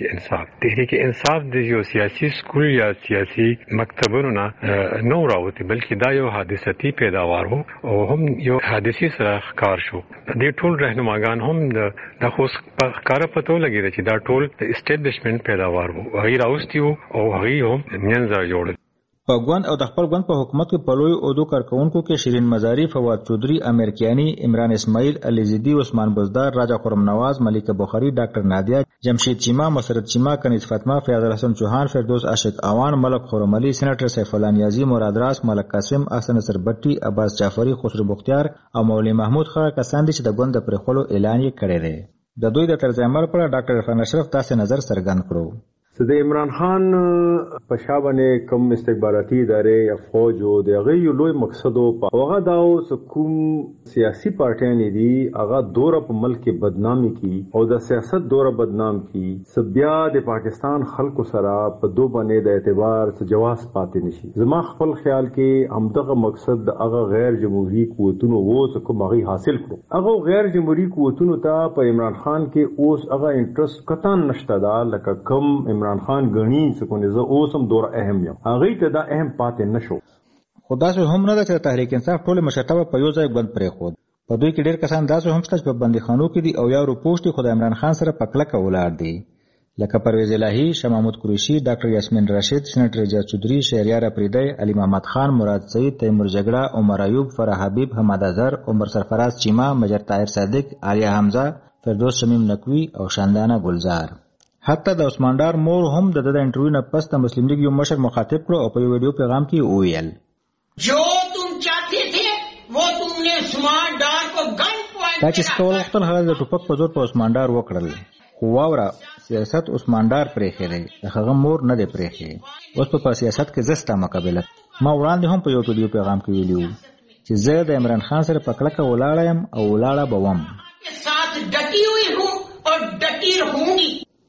تحریک انصاف د یو سیاسي سکول یا سیاسي مکتبونو نه نو راوتی بلکې دا یو حادثتي پیداوار وو او هم یو حادثي سره ښکار شو. د ټول رهنماګان هم د خوښ کار پتو لګی چې دا ټول اسټابلیشمنت پیداوار وو. غیر اوستیو او غي هم منځه جوړ په ګوند او د خپل ګوند په حکومت کې په لوی عہدو کارکونکو کې شیرین مزاری، فواد چودھری، امیر کیانی، عمران اسماعیل، علی زیدی، عثمان بزدار، راجا خرم نواز، ملکه بخاری، ډاکټر نادیا، جمشید چیما، مسرت چیما، کنیز فاطمه، فیاض الحسن چوهان، فردوس عاشق اوان، ملک خرم علي، سینیټر سیف الله نیازی، مراد راس، ملک قاسم، احسن نصر بټي، عباس جعفری، خسرو بختیار او مولوی محمود خان کسان دي چې د ګوند پر خلو اعلان یې کړی دی. د دوی د طرز عمل پر ډاکټر عرفان اشرف داسې نظر څرګند کړو. د عمران خان په شا باندې کوم استخباراتي ادارې یا فوج او د هغه یو لوی مقصد او هغه دا کوم سیاسي پارټیان دي هغه دوره په ملک بدنامي کی او د سیاست دوره بدنام کی سبیا د پاکستان خلکو سره په دو باندې د اعتبار څخه جواز پاتې نشي. زما خپل خیال کې همدغه مقصد د هغه غیر جمهوریت قوتونو وو کوم هغه حاصل کړو. هغه غیر جمهوریت قوتونو ته په عمران خان کې اوس هغه انټرست قطعا نشته دا لکه کم عمران خان غنی څنګه زه اوسم دور اهم یم هغه ته دا اهم پاتې نشو. خدا سه هم نه د تحریک انصاف ټول مشرتابه په یو ځای بند پرې خود. په دوی کې ډېر کسان داسې هم شته چې په بندیخانو کې دي او یا روپوشتي خدای عمران خان سره پکلک ولاړ دي لکه پرویز الهی، شاه محمود قریشی، ډاکټر یاسمین راشد، سینیټر اجاز چودھری، شهریار افریدی، علی محمد خان، مراد سعید، تیمور جګړه، عمر ایوب، فرح حبیب، حماد اظهر، عمر سرفراز چیما، مجر طاهر صادق، عالیه حمزه، فردوس شمیم نقوی او شاندانه گلزار. حتی د عثمان ډار مور هم د انټرویو نه پس د مسلم لیگ یو مشر مخاطب کړو او په یو ویډیو پیغام کې وویل جو تم چاہتے تھے وہ تم نے عثمان ډار کو گن پوائنٹ دا چې څو وخت هغه د ټوپک په زور په عثمان ډار وکړل خو واوره سیاست عثمان ډار پرېښی دی هغه مور نه دی پرېښی. اوس په سیاست کې زستا مقابله ما وړاندې هم په یو ویډیو پیغام کې ویلو چې زه د عمران خان سره په کلکه ولاړ یم او ولاړه به وم ساتھ ڈٹی ہوئی ہوں اور ڈٹی رہوں گی.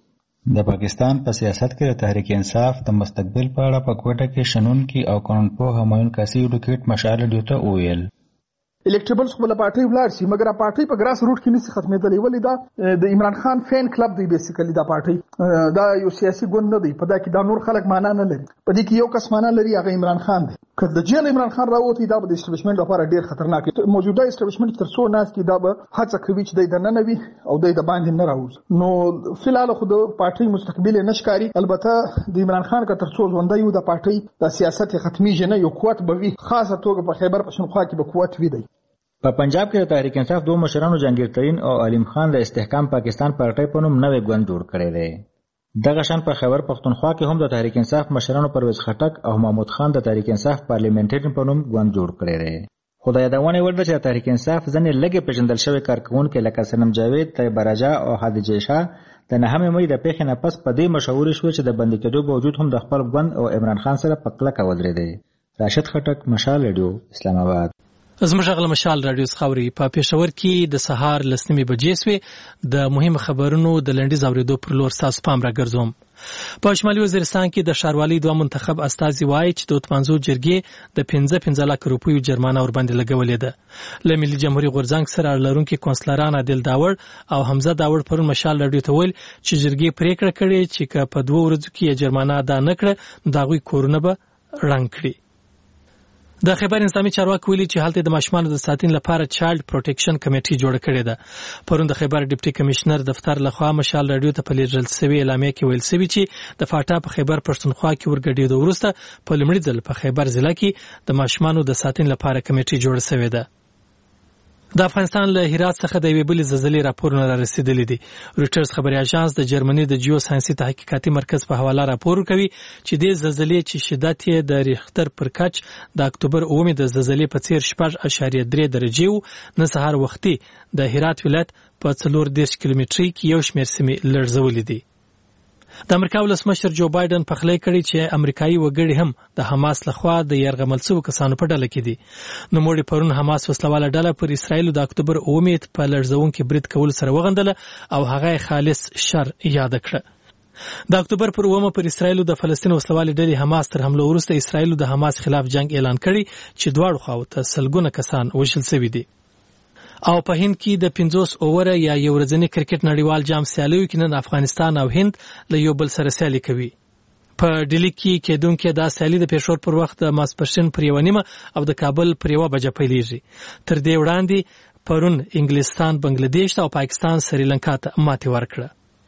د پاکستان په سیاست کې د تحریک انصاف د مستقبل په اړه په کوټه کې شنونکي او قانونپوه همایون کاسي ایډوکیټ مشال ډیو ته وویل الیکټریبلز خپل پارټي ولاړ شي مګر پارټي په ګراس روټ کې نشي ختمېدلې ولې دا د عمران خان فین کلب دی بیسیکلی دا پارټي دا یو سیاسي ګوند نه دی په دا کې دا نور خلک معنا نه لري په دې کې یو کس معنا لري هغه عمران خان دی. که د جیل عمران خان راوتی دا د اسټابلیشمنت لپاره ډیر خطرناک دی. موجوده اسټابلیشمنت تر څو ناس کې دا به هڅه کوي چې د نن نوي او د باندې نه راوځي. نو فلال خو د پارټي مستقبل نشکاري البته د عمران خان که تر څو ژوندۍ یو د پارټي د سیاست ختميږي نه یو قوت به وي خاصه توګه په خیبر پښتونخوا کې به قوت وي دی. په پنجاب کې د تحریک انصاف دوه مشرانو جهانگیر ترین او علیم خان د استحکام پاکستان پارټي په نوم نوې ګوند جوړ کړی دی. دغه شان په خیبر پښتونخوا کې هم د تحریک انصاف مشرانو پرویز خټک او محمود خان د تحریک انصاف پارلیمنټری په نوم ګوند جوړ کړی دی. خدای یادونه ورده چې تحریک انصاف ځنې لږه پیژندل شوی کارکونکو لکه سنم جاوید، طیب راجا او حادثه شاه د 9 مې د پیښې نه پس په دې مشهور شو چې د بندي کېدو باوجود هم د خپل ګوند او عمران خان سره په کلکه ودرېدي. راشد خټک، مشال ریډیو، اسلام آباد. زموږ غل مشال رادیو خاوري په پېښور کې د سهار لسنیمې بجې سوې د مهم خبرونو د لنډیز اوریدو پر لور تاسو پام راګرځوم. په شمالي وزیرستان کې د ښاروالۍ دوه منتخب استازي وایي چې د اوتمانزو جرګې د 15 لک روپیو جرمانه ورباندې لګولې ده. له ملي جمهوریت غورځنګ سره اړه لرونکي کونسلران عادل داوړ او حمزه داوړ پرون مشال رادیو ته ویل چې جرګې پریکړه کړې چې که په 2 ورځو کې جرمانه ادا نه کړه د هغوی کورونه به رنګ کړي. د خیبر انساني چارواکي ویلي چې هلته د ماشومانو د ساتنې لپاره چایلډ پروټیکشن کمیټي جوړه کړې ده. پرون د خیبر ډیپټي کمشنر دفتر لخوا مشال رادیو ته په لیږل شوې اعلامیه کې ویل شوی چې د فاټا په خیبر پښتونخوا کې ورګډېدو وروسته په لومړي ځل په خیبر ضلع کې د ماشومانو د ساتنې لپاره کمیټي جوړه شوې ده. د افغانستان له هرات څخه د یوې بلې زلزلې راپورونه را رسیدلي دي. رویټرز خبري اژانس د جرمني د جیو ساینسي تحقیقاتي مرکز په حواله راپور کوي چې د زلزلې چې شدت یې د ریختر پر کچ د اکتوبر 9 د زلزلې په څیر 6.3 درجې وو، نه سهار وختي د هرات ولایت په 4 کیلومتري کې یو شمېر سیمې لړزولې دي. د امریکا ولسمشر جو بایدن پخلی کړی چې امریکایي وګړي هم د حماس لخوا د یرغمل شوو کسانو په ډله کې دي. نوموړي پرون حماس وسلواله ډله پر اسرائیل د اکتوبر 9 په لړزونکي برید کول سره وغندله او هغه خالص شر یاد کړه. د اکتوبر پر 9 پر اسرائیل د فلسطین وسلواله ډلې حماس تر حمله وروسته اسرائیل د حماس خلاف جنگ اعلان کړی چې دواړو خواو ته سلګونه کسان وژل شوي دي. او په هند کې د 50 اووره یا یو ورځنی کرکټ نړیوال جام سیالیو کې نن افغانستان او هند له یو بل سره سیالي کوي. په ډیلی کې کېدونکې دا سیالي د پېښور پر وخت د ماسپښین پر 1 او د کابل پر 1 بجه پیلېږي. تر دې وړاندې پرون انګلستان بنگلاديش او پاکستان سریلانکا ته ماتې ورکړه.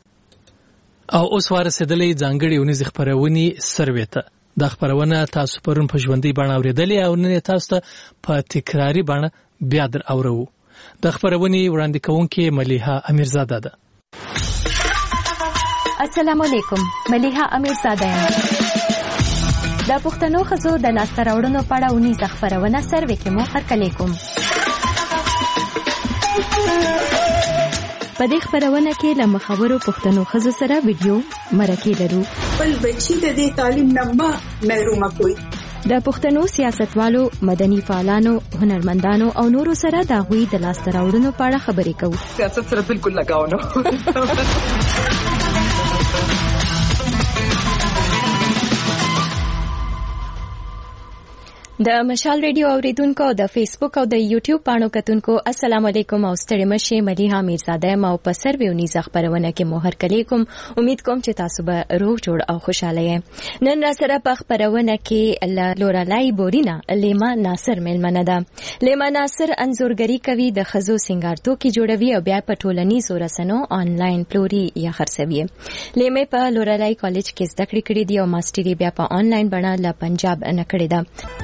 او اوس ورسېدلې ځانګړي ونیز خبرونی سروي ته. دا خبرونه تاسو پرون په ژوندۍ بڼه اوریدلې او نن تاسو ته په تکراری بڼه بیا در اورو. د خبرونې وړاندې کوونکې ملیحه امیرزاده ده. السلام علیکم، ملیحه امیرزاده یم. د پښتنو ښځو د لاسته راوړنو په اړه ونیزه خپرونه سروې کې مو هرکلی کوم. په دې خبرونه کې له مخورو پښتنو ښځو سره ویډیو مرکې لرو. خپل بچي د دې تعلیم نه محرومه کوي. د پښتنو سیاستوالو، مدني فعالانو، هنرمندانو او نورو سره د هغوی د لاسته راوړنو په اړه خبرې کوو. سیاست سره بالکل لګاو نه. د مشال ریډیو اوریدونکو او د فیسبوک او د یوټیوب پاڼو کتونکو السلام علیکم او ستړي مشه. ملیحه امیرزاده یم او په سروي ونیزه خبرونه کې مو هرکلی کوم. امید کوم چې تاسو به روغ جوړ او خوشاله یې. نن را سره په خبرونه کې لورالای بورینا لیما ناصر ملمنه ده. لیما ناصر انځورګری کوي، د خزو سنگارتوکي جوړوي او بیا په ټولنیزو رسنو آنلاین پلوري یا خرڅوي. لیما په لورالای کالج کې زده کړې کړې دي او ماستری بیا په آنلاین بڼه له پنجاب نه کړې ده.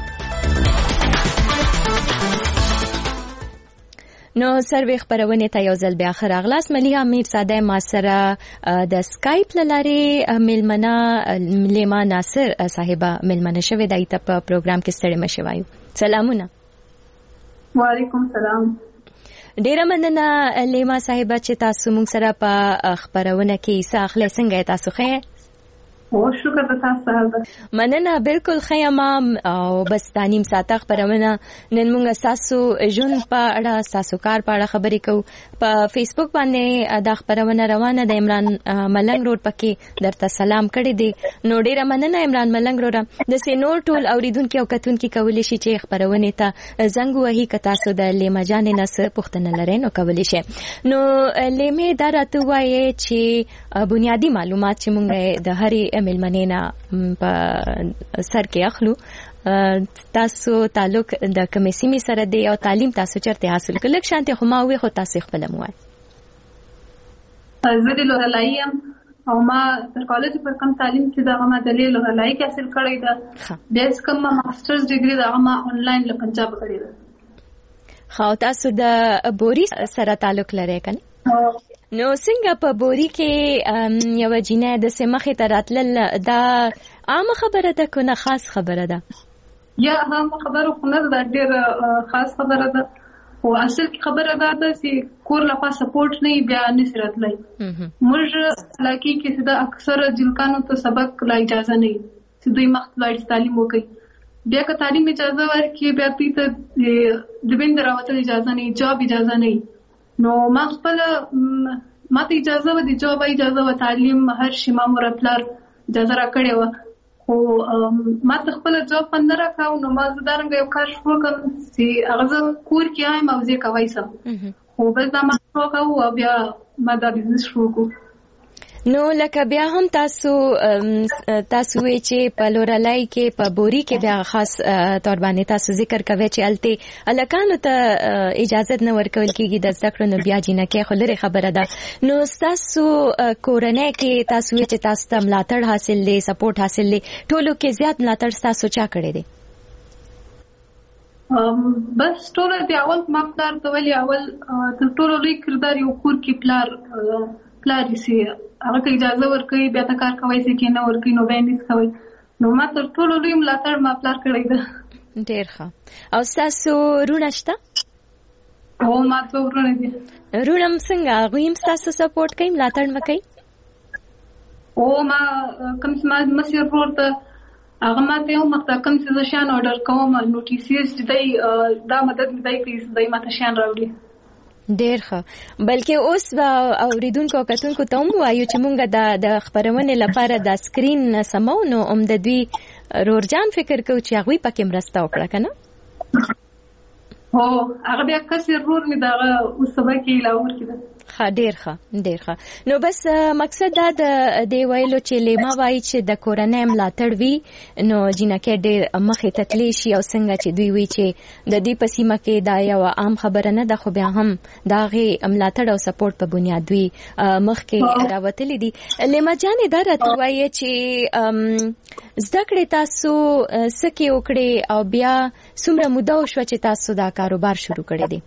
نو سروي خبرونه ته یو ځل بیا خراغلاس. ملیحه امیرزاده ما سره د سکایپ لاره ملمنه لیما ناصر صاحبہ ملمنه شوه د ایت په پروګرام کې ستړي مشه وایو. سلامونه. وعلیکم سلام. ډیره مننه لیما صاحبہ چې تاسو موږ سره په خبرونه کې حصہ اخلئ. څنګه تاسو ښه؟ او شکر د تاسو سره. مننه بالکل خیمه او بس تانیم ساته خبرونه نن موږ تاسو جون په اړه تاسو کار په اړه خبرې کوو. په فیسبوک باندې دا خبرونه روانه ده. عمران ملنګ روډ پکې درته سلام کړی دی. نو ډیره مننه عمران ملنګ روډ. د سينور ټول اوریدونکو او کتونکو کولی شي چې خبرونه ته زنګ وهي که تاسو د لیما جانې نه پوښتنه لرئ نو کولی شي. نو لیمه دا راته وایي چې بنیادی معلومات چې موږ د هرې ملمنینا په سر کې اخلو. تاسو تعلق د کومې سیمې سره دی او تعلیم تاسو چرته حاصل کړل؟ لکه شانتي خو ما وی خو تاسو خپل مو وای. زه د لورلای یم او ما تر کالج پر کوم تعلیم چې دا ما د لورلای کې حاصل کړی دا. د کوم ماسترز ډیګري دا ما آنلاین له پنجاب کړی دا. خو تاسو د بوري سره تعلق لرئ کنه؟ نو څنګه په بوري کې یو جینه د سمخه تراتل دا عام خبره ده کنه خاص خبره ده؟ یا عام خبره خو نه ده، ډېر خاص خبره ده. او اصل کې خبره ده چې کور لپاره سپورټ نه بیا نه راتلای. موږ لکه کې چې دا اکثر جلکانو ته سبق لا اجازه نه چې دوی مخ لاړ تعلیم وکړي. بیا که تعلیم اجازه ورکړي بیا ته د بند راوتل اجازه نه جاب اجازه نه نو ما خپل ماته اجازه و د جاب اجازه و تعلیم هر شي ما مور پلار اجازه راکړې و خو ما ته خپل جاب پند راکاو نو ما زدارنګ یو کار شروع کوم چې هغه کور کې آیم او زه کوي سم خو بس دا ما شروع کوم او بیا ما دا بزنس شروع کوم. نو لکه بیا هم تاسو وی چې په لورلای کې په بوري کې بیا خاص تور باندې تاسو ذکر کوي چې الته الکانو ته اجازه نه ورکول کیږي د زده کړو نه بیا جنکه خو لري خبره ده. نو تاسو کورنۍ کې تاسو چې تاسو ته ملاتړ حاصل لې سپورټ حاصل لې ټولو کې زیات ملاتړ تاسو چا کړی دی؟ بس ټول دی اول ما پلار ته ویلي اول تر ټولو لوی کردار یو کور کې پلار سي هغه اجازه ورکړي بیا تا کار کوي چې نه ورکړي نو باندې کوي نو ما تر ټولو لوی ملاتړ ما پلار کړی ده. ډېر ښه. او تاسو رونه شته؟ او ما ته ورونه دي. رونم څنګه غویم تاسو سپورټ کوي ملاتړ مکي؟ او ما کوم څه ما مسیر ورته هغه ما ته یو مخته کوم څه شان آرډر کوم نوټیسز دای دا مدد دای کوي دای ما ته شان راوړي. ډېر ښه. بلکې اوس اوریدونکو کتونکو ته هم وایو چې مونږ د خبرونې لپاره د سکرین سمو نو هم د دوی رورجان فکر کوو چې هغوی پکې مرسته وکړه که نه؟ هو هغه بیا کسې رور مې دغه اوس سبا کې لاهور کې ده. ښه ډېر ښه ډېر ښه. نو بس مقصد دا د دې ویلو چې لیما وایي چې د کورنۍ ملاتړ وي نو جینکې ډېر مخې ته تللی شي او څنګه چې دوی وایي چې د دې په سیمه کې دا یوه عام خبره نه ده خو بیا هم د هغې ملاتړ او سپورټ په بنیاد دوی مخکې راوتلي دي. لیما جانې دا راته وایي چې زده کړې تاسو څه کې وکړې او بیا څومره موده وشوه چې تاسو دا کاروبار شروع کړی دی؟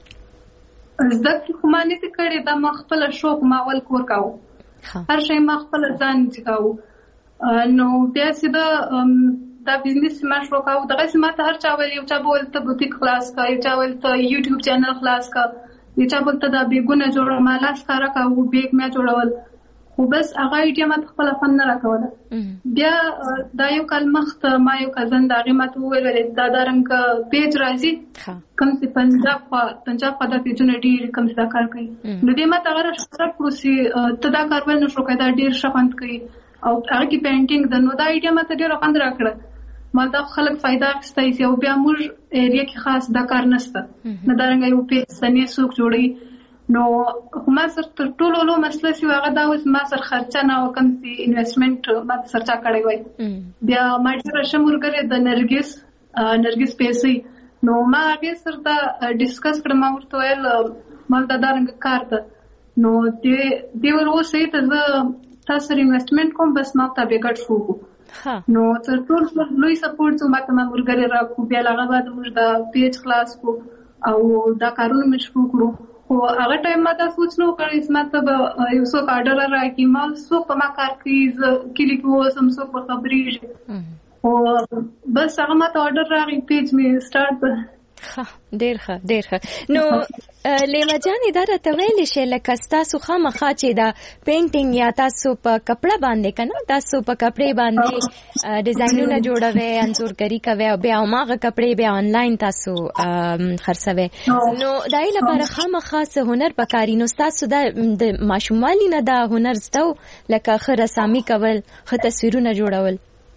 زده کړې خو ما نه دي کړې دا ما خپله شوق ما اول کور کاوه هر شی ما خپله ځان چې کاوه نو بیا سیده دا بزنس ما شروع کاوه دغسې ما ته هر چا ویل یو چا به ویل ته بوتیک خلاص کا یو چا ویل ته یوټیوب چینل خلاص کا یو چا بل ته دا بیګونه جوړه ما لاس کاره کاوه بیګ مې جوړول خو بس هغه ایډیا ما ته خپله فن نه راکوله. بیا دا یو کال مخته ما یو کزن د هغې ما ته وویل دا دارنګه پیج راځي کوم چې پنجاب خوا دا پیجونه ډېر کوم چې دا کار کوي نو دې ما ته هغه راښکاره کړو چې ته دا کار ولې نه شروع کوې دا ډېر ښه خوند کوي او هغه کې پینټینګ ده نو دا ایډیا ما ته ډېره خوند راکړه ما دا خلک فایده اخیستی چې او بیا موږ ایریا کې خاص دا کار نشته نه دارنګه یو پیج ثانیې څوک جوړوي نو ما سره تر ټولو لوی مسله چې هغه دا اوس ما سره خرچه نه او کوم چې انویسټمنټ ما سره چا کړی وای بیا ما ډېره ښه ملګرې د نرګس پیسې نو ما هغې سره دا ډسکس کړم ما ورته ویل ما دا دارنګه کار ده نو دې ور اوسئ ته زه تا سره انویسټمنټ کوم بس ما تابع ګډ شو نو تر ټولو لوی سپورټ چې ما ته ما ملګرې راکړو بیا له هغه بعد موږ دا پیج خلاص کړو او دا کارونه مې شروع کړو خو هغه ټایم ما دا سوچ نه وکړی چې ما ته به یو څوک آرډر راکړي ما څوک په ما کار کوي زه کلي کې اوسم څوک به خبرېږي خو بس هغه ما ته آرډر راغی پیج مې سټارټ ډېر ښه ډېر ښه. نو لیما جانې دا راته ویلی شئ لکه ستاسو خامخا چې دا پینټینګ یا تاسو په کپړه باندې که نه تاسو په کپړې باندې ډیزاینونه جوړوئ انځورګري کوئ او بیا هماغه کپړې بیا آنلاین تاسو خرڅوئ نو د هغې لپاره خامخا څه هنر پکاري نو ستاسو دا د ماشوموالي نه دا هنر زده و لکه ښه رسامي کول ښه تصویرونه جوړول؟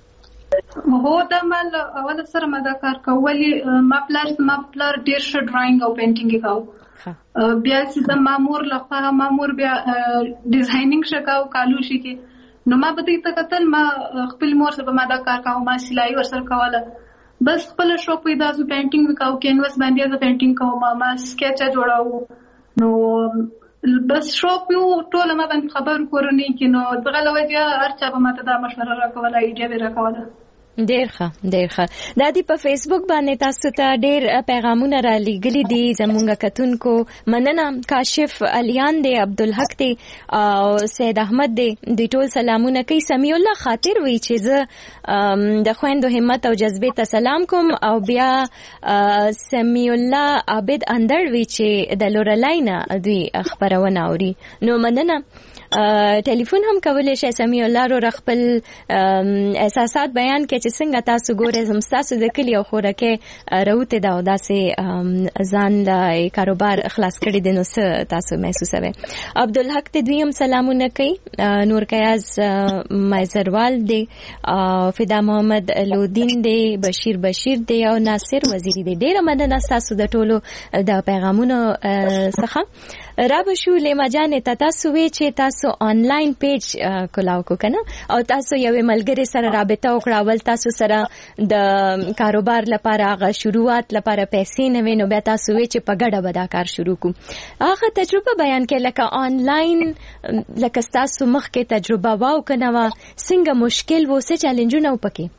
هو دا ما اول سره ما دا کار کوه ولې ما پلار ډېر ښه ډرایینګ او پینټینګ یې کوه بیا چې د مامور لخوا مامور بیا ډیزاینینګ ښه کوه کالوشي کې نو ما به دې ته کتل ما خپل مور سره به ما دا کار کوه ما سلایي ورسره کوله بس خپله شوق پیدا سو پینټینګ مې کوه کینوس باندې زه پینټینګ کوم ما سکیچه جوړوو نو بس شوق یو ټوله ما باندې خبر کورنۍ کې نو دغه له وجې هر چا به ما ته دا مشوره راکوله ایډیا به راکوله. ډېر ښه ډېر ښه. دا دی په فیسبوک باندې تاسو ته ډېر پیغامونه را لیږلي دي زموږ کتونکو مننه کاشف الیان دی عبدالحق دی او سید احمد دی دوی ټول سلامونه کوي سمیع الله خاطر وی چې زه د خویندو همت او جذبې ته سلام کوم او بیا سمیع الله عابد اندړ وی چې د لورلای نه دوی خبرونه اوري نو مننه ټلیفون هم کولای شئ سمیع الله رو خپل احساسات بیان کړئ چې څنګه تاسو ګورئ زم تاسو د کلی او خورکه راوته دا داسې ځان له کاروبار خلاص کړی د نو څه تاسو محسوسوي. عبدالحق ته دویم سلامونه کوي، نور کیاز مایزروال دی، فدا محمد لودین دی، بشیر دی او ناصر وزیری دی. ډیره مننه تاسو د ټولو د پیغامونو څخه. رابشو لیما جان ته تاسو وی چې تاسو آنلاین پیج کولاو کو کنه او تاسو یو ملګری سره رابطه وکړه، ول تاسو سره د کاروبار لپاره غا شروعات لپاره پیسې نه وینو، بیا تاسو وی چې په ګډه به دا کار شروع کو. هغه تجربه بیان کړه لکه آنلاین لکه تاسو مخکې تجربه واو کنه وا څنګه مشکل و څه چیلنجونه وپکې؟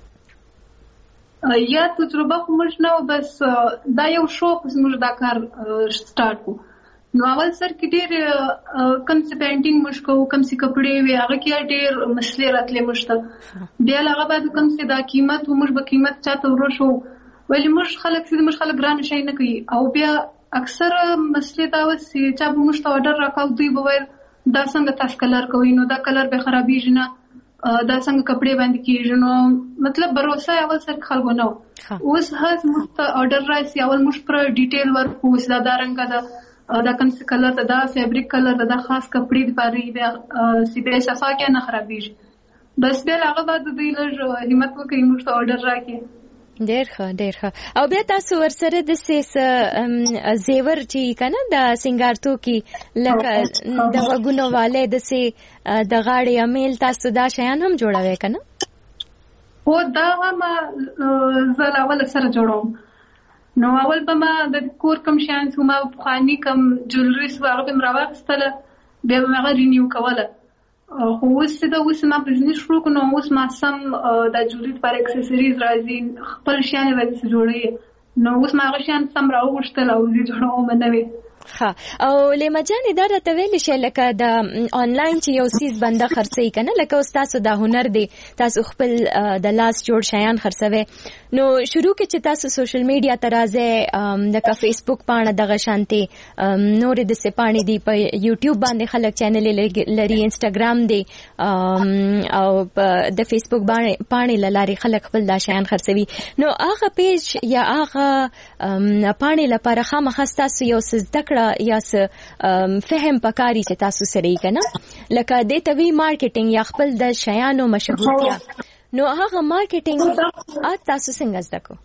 یا تجربه خو موږ نه بس دا یو شوق موږ دا کار سٹارټ کو. نو اول سر کې ډېر کم څه پینټینګ موږ کوو، کم څه کپړې وي، هغه کې ډېر مسلې راتلې موږ بیا هغه بعد کم څه دا قیمت موږ به قیمت چاته ورشو ولی موږ خلک ګران شي نه کوي او بیا اکثر مسلې دا وسی چې به موږ ته اورډر راکاو دوی به وایي دا څنګه تاسو کلر کوي نو دا کلر به خرابېږي نه، دا څنګه کپڑے باندې کیږي. نو مطلب باور اول سر خلکو نو اوس هڅ مست اورډر راځي اول مش پر ډیټیل ورکو دا رنګ دا کوم څه کلر دا فیبریک کلر دا خاص کپڑے لپاره بیا سی به صفا کې نه خرابېږي. بس بیا هغه بعد دوی لږ همت وکړي موږ ته اورډر راکړي. ډېر ښه او بیا تاسو ورسره د سیس زیور چې کنه د سنگارتو کې لکه د وګونو والے د سي د غاړې امیل تاسو دا شیان هم جوړوي کنه؟ او دا ما زل اول سره جوړوم. نو اول به ما د کور کم شیان چې ما بخانی کم جولریز هغه به راوستله بیا به هغه رینیو کوله. خو اوس ما بزنس شروع کړو، اوس ما سم د جوړې لپاره اکسسوریز راځي، خپل شیان راځي جوړې، نو اوس ما هغه شیان سم راوغوښتل او زه جوړوم نوې. ها او لیما جان دا راته ویل شي لکه د آنلاین چې یو سیس بنده خرڅي کنه لکه اوس تاسو د هنر دی تاسو خپل د لاس جوړ شیان خرڅوي، نو شروع کې چې تاسو سوشل میډیا ترازه د فیسبوک پاڼه دغه شانتي نور د سپانی دی په یوټیوب باندې خلک چینل لري، انستګرام دی او د فیسبوک باندې لاري خلک خپل د شیان خرڅوي، نو هغه پیج یا هغه پاڼه لپاره خامخا تاسو یو څه ذکر یا فهم پکاري چې تاسو سره یې کنه لکه د توی مارکیټینګ یا خپل د شیانو مشهورتیا، نو هغه مارکیټینګ تاسو څنګه زده کو؟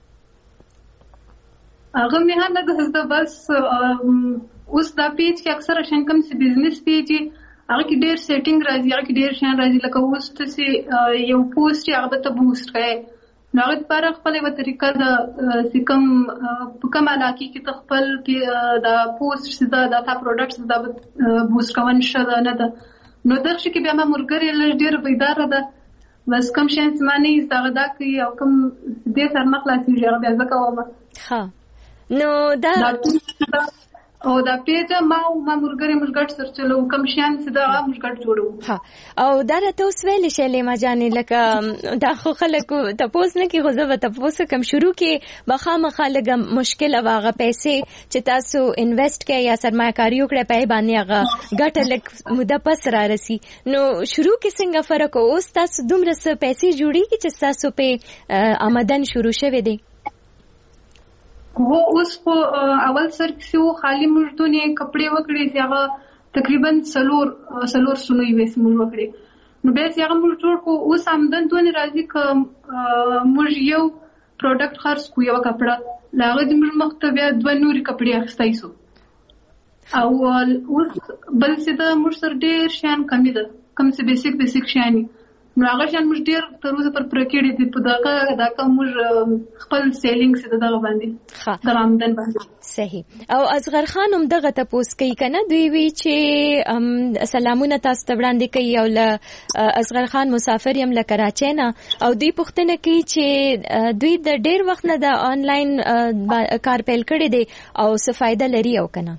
هغه مه نه د بس اوس دا پیج کې اکثر شین کم سي بزنس پیج هغه کې ډېر سیټینګ راځي، هغه کې ډېر شین راځي لکه اوس ته یو پوسټ هغه ته بوست کړي، نو هغه لپاره خپل یو طریقه د سکم په کوم علاقې کې تخپل کې دا پوسټ دا تا پروډکټس دا بوست کوون شته نه ده، نو درشه کې بیا ما مرګري لږ ډېر بیدار ده بس کم شین سمانی دا کوي او کم دې سر مخلاصي هغه بیا ځکه ها نو دا او دا پیجه ما مرګري مشګټ سر چلو کم شان چې دا مشګټ جوړو. ها او دا راته اوس ویل شي لیما جانې لکه دا خو خلکو تاسو نه کې غوځه تاسو کم شروع کې بخامخه لګم مشکل واغه پیسې چې تاسو انویسټ کړئ یا سرمایه‌کاري وکړئ په باندې هغه ګټه لک مده پس را رسی، نو شروع کې څنګه فرق اوس تاسو دومره څه پیسې جوړیږي چې تاسو په آمدن شروع شوه دي؟ هو اوس خو اول سر کې خالی مردونه کپڑے وکړي چې هغه تقریبا سلور سنوي وېس موږ وکړي، نو به چې هغه موږ جوړ کو اوس آمدن دونه راځي ک موږ یو پروډکټ خرڅ کو یو کپڑا لاغه د موږ مختبه دوه نوري کپڑے اخستای سو او اوس بل څه د موږ سر ډېر شان کمی ده کم څه بیسیک شانی، نو هغه شان موږ ډېر تر اوسه پر پرکېړې دي په دا کوم موږ خپل سیلینګ څه دغه باندې د آمدن باندې صحیح. او اصغر خان هم دغه تاسو کوي کنه دوی وی چې سلامونه تاسو ته وړاندې کوي او له اصغر خان مسافر يم له کراچۍ نه او دوی پوښتنه کوي چې دوی د ډېر وخت نه د آنلاین کار پیل کړی دی او څه فائدہ لري او کنه؟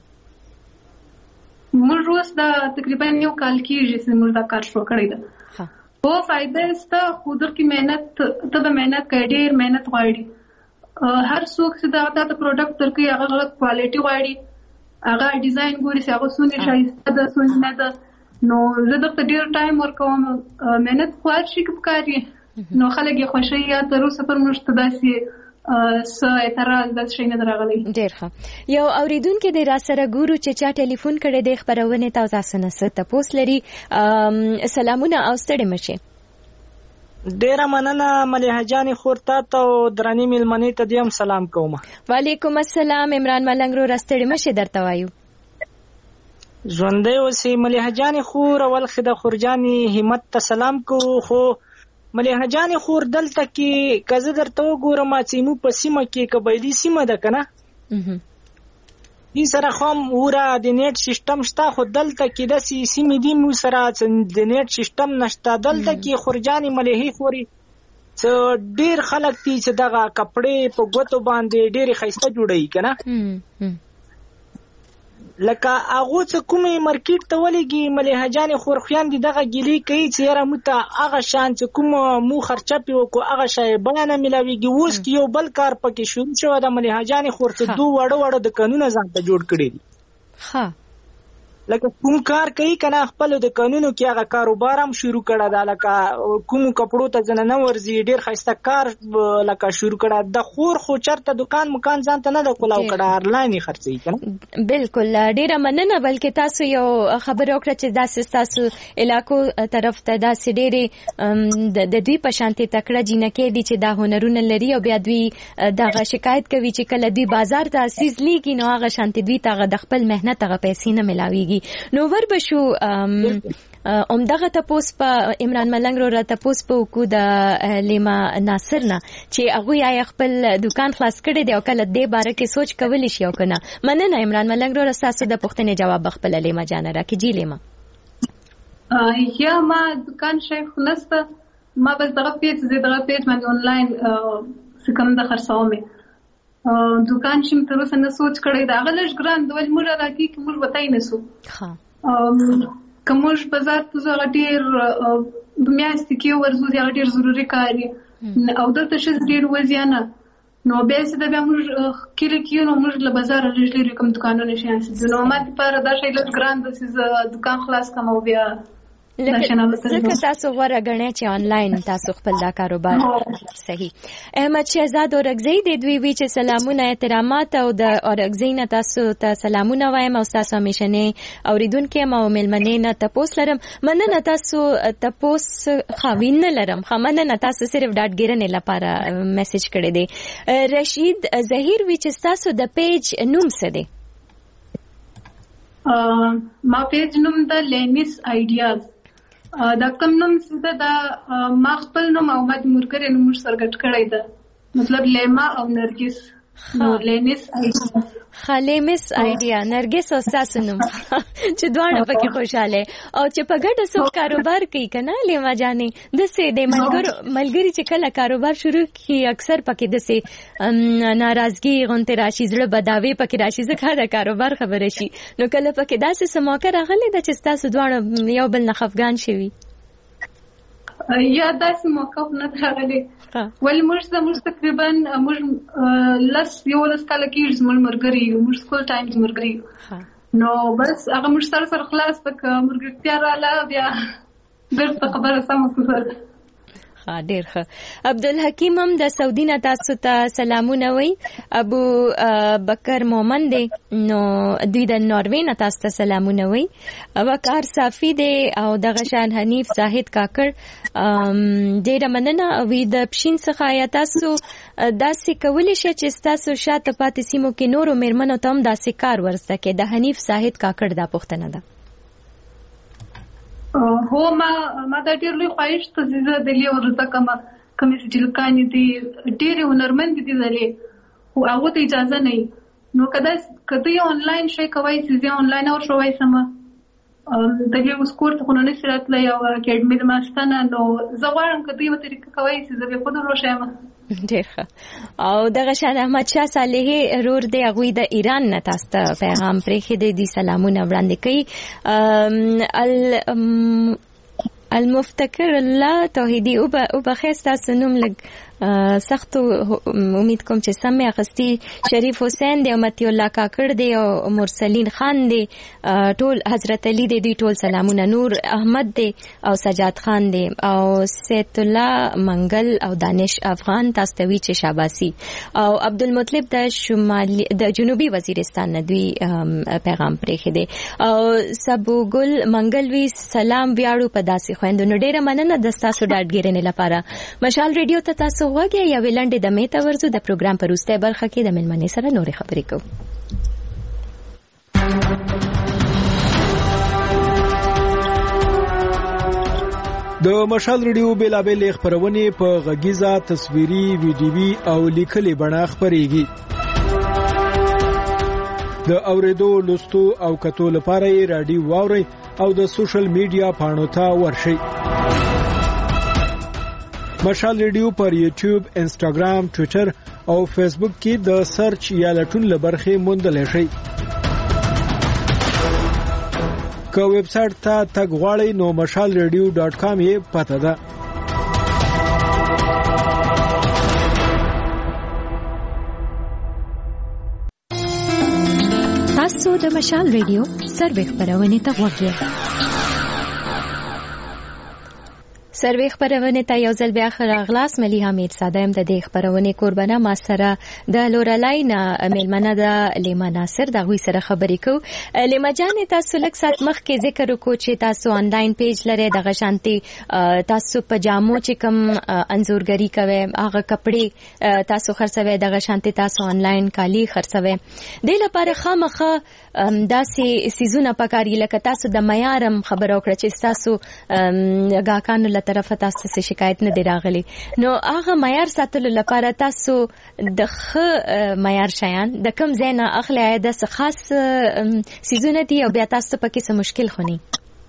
موږ اوس دا تقریبا یو کال کېږي چې موږ دا کار شروع کړی دی. वो फायदा इसका खुदर की मेहनत तब मेहनत कर ढेर मेहनत غواړي هر څوک چې دا د پروډکټ ترکي هغه کوالټي غواړي هغه ډیزاین ګوري چې هغه څونه شایسته ده څونه نه ده، نو زه دغه ډیر ټایم ورکوم مهنت خو هر شي کې پکاري نو خلک یې خوښي یا تر اوسه پر موږ ته داسې څه اعتراض داسې شی نه راغلی. ډېر ښه. یو اورېدونکی دی راسره ګورو چې چا ټلیفون کړی دی خپرونې ته او تاسو نه څه تپوس لري. سلامونه او ستړي مه شئ. ډیره مننه ملیحه جانې خور تا ته او درنې میلمنې ته دې هم سلام کوم. وعلیکم السلام. عمران ملنګ رو ستړي مه شئ درته وایو. ژوندی اوسئ ملیحه جانې خور. اول خې د خور جانې همت ته سلام کوو. خو ملیحه جانې خور دلته کې که زه درته وګورم چې موږ په سیمه کې قبایلي سیمه ده که نه دې سره خو هم وره د نیټ سیسټم شته خو دلته کې داسې سیمې دي موږ سره د نیټ سیسټم نشته. دلته کې خورجانې ملیحې خورې څه ډېر خلک دي چې دغه کپړې په ګوتو باندې ډېرې ښایسته جوړوي که نه لکه هغو څه کومې مارکیټ ته ولېږي ملیحه جانې خور خویندې دغه ګیلې کوي چې یاره موږ ته هغه شیان چې کوم موږ خرچه پې وکړو هغه شی بیه نه میلاویږي. اوس کې یو بل کار پکې شروع شوی ده ملیحه جانې خور چې دو واړه دکانونه ځان ته جوړ کړي دي. لکه کوم کار کوي که نه خپلو دکانونو کې هغه کاروبار هم شروع کړی ده. لکه کومو کپړو ته زنانه ورځي ډېر ښایسته کار لکه شروع کړی د خور خو چېرته دکان مکان ځان ته نه ده کولاو کړی آنلاین یې خرڅوي که نه. بلکل ډېره مننه. بلکې تاسو یو خبره وکړه چې داسې ستاسو علاقو طرف ته داسې ډېرې د دوی په شانتې تکړه جینکې دي چې دا هنرونه لري او بیا دوی دغه شکایت کوي چې کله دوی بازار ته عزیز لیږي نو هغه شانتې دوی ته د خپل محنت هغه پیسې نه میلاویږي. نو ور بشو دغه تپوس په عمران ملنګ رو را تپوس په وکړو د لیما ناصر نه چې هغوی آیا خپل دکان خلاص کړی دی او کله دې باره کې سوچ کولی شي او که نه. مننه عمران ملنګ رو ستاسو د پوښتنې جواب خپله لیما جانه راکړي. جی لیما. یا ما دکان شی خو نسته ما بس دغه پیج باندې آنلاین څه کوم د خرڅوم دکان شي تر اوسه نه سوچ کړی دا هغه لږ ګران دی ولې موږ راکړي که موږ وتی نه سو که موږ بازار ته ځو هغه ډېر میاشتې کې ورځو هغه ډېر ضروري کار او دلته ښځې ډېر وځي نه نو بیا چې دا بیا موږ کلي کې نو موږ له بازاره لږ لرې کوم دکانونه شیان چې نو ما دپاره دا شی لږ ګران ده چې زه دکان خلاص کړم او بیا ځکه تاسو غوره ګڼئ چې آنلاین تاسو خپل دا کاروبار صحیح. احمد شهزاد اورکزی د دوی وی چې سلامونه احترامات او د اورکزی نه تاسو ته سلامونه وایم او تاسو همیشنې اوریدونکي یم او میلمنې نه تپوس لرم. مننه تاسو تپوس خاوین نه لرم مننه تاسو صرف ډاډګیرنې لپاره میسج کړی دی. رشید ظهیر وی چې تاسو د پیج نوم څه دی؟ ما پیج نوم د لینیس آیډیاز دا کوم نوم څه ده ما خپل نوم او ما د مورګرې نوم سرګټ کړی ده مطلب لیما او نرګس نو لینیس لیمس آیډیا نرګس او تاسو نوم چې دواړه پکې خوشاله او چې په ګډه څوک کاروبار کوي که نه لیما جانې داسې د ملګري چې کله کاروبار شروع کړي اکثر پکې داسې ناراضګي غونتې راشي زړه بداوي پکې راشي ځکه د کاروبار خبره شي نو کله پکې داسې څه موقع راغلی ده چې ستاسو دواړه یو بل نه خفګان شوي یا داسې موقع نه راغلی ولې موږ تقریبا موږ 11 کاله کېږي زموږ ملګري یو موږ سکول ټایم کې ملګري یو نو بس هغه موږ سره خلاص که ملګرتیا رااله بیا بیرته خبره سمه کړه. ډېر ښه. عبدالحکیم هم د سعودي نه تاسو ته سلامونه وایي. ابو بکر مومن دی نو دوی د ناروې نه تاسو ته سلامونه وایي. وقار صافي دی او دغه شان حنیف زاهد کاکړ ډېره مننه. وی د پښین څخه آیا تاسو داسې کولی شئ چې ستاسو شاته پاتې سیمو کې نورو میرمنو ته هم داسې کار ورزده کړي؟ د حنیف زاهد کاکړ دا پوښتنه ده. هو ما دا ډېر لوی خواهش ته چې زه دلې ورزده کومې چې جلکانې دي ډېرې هنرمندې دي دلې خو هغو ته اجازه نه وي نو که دوی آنلاین شی کوی چې زه آنلاین او شوی سمه دلې اوس کور ته خو نه شي راتلی او اکیډمي د ما شته نه نو زه غواړم که دوی یوه طریقه کوی چې زه بې خود وروښیم. ډېر ښه. او دغه شان احمد شاه صالحي رور دی هغوی د ایران نه تاسو ته پیغام پرېښی دی سلامونه وړاندې کوي. المفتکر الله توحیدی او بخیستا سنوم لګ سخت امید کوم چې سم اخستی شریف حسین دی او متی الله کاکړ دی او مرسلین خان دی ټول حضرت علی دی ټول سلامونه نور احمد دی او سجاد خان دی او سید الله منګل او دانش افغان تاسو ته وی چې شاباسي او عبدالمطلب د شمالي د جنوبي وزیرستان نه دوی پیغام پرېښی دی او سبو ګل منګل وی سلام بیاړو په داسې خويندونو ډیره مننه د تاسو ډاډګیرنې لپاره. مشال ریډیو ته تاسو وګورئ یا ویلنډ د میته ورزو د پروګرام پر وروستۍ برخه کې د ملمنې سره نورې خبرې کوو. د مشال ریډیو بیلابل خبرونه په غږیزه تصویري ویډیوي او لیکلي بڼه خبريږي. د اوریدو لوستو او کتو لپاره یې رادیو واوري او د سوشل میډیا پاڼو ته ورشئ. مشال ریډیو پر یوټیوب، انسټاګرام، ټوئیټر او فیسبوک کې د سرچ یا لټون لبرخې موندلی شئ. که ویب سایټ ته تګ غواړئ نو mashalradio.com یې پته ده. تاسو د مشال ریډیو سروې خبرونه ته وګورئ. سروې خبرونه ته یو ځل بیا راغلاس. ملي حمید صادم د دې خبرونه قربانه ما سره د لورلاین ملمنه د لیما ناصر د غوي سره خبرې کو. لیما جان تاسو لک سات مخ کې ذکر وکړو چې تاسو آنلاین پیج لري د غشانتي تاسو پجامو چې کوم انزورګری کوي هغه کپڑے تاسو خرڅوي د غشانتي تاسو آنلاین کالی خرڅوي. د لپاره خامخه داسې سيزونه پکاري لکه تاسو د معیارم خبرو کړ چې تاسو غاکانو له طرفه تاسو څه شکایت نه دی راغلی نو هغه معیار ساتلو لپاره تاسو د معیار شیان د کم زینا اخلي د خاص سيزونه دي او بیا تاسو پکې څه مشکل خوني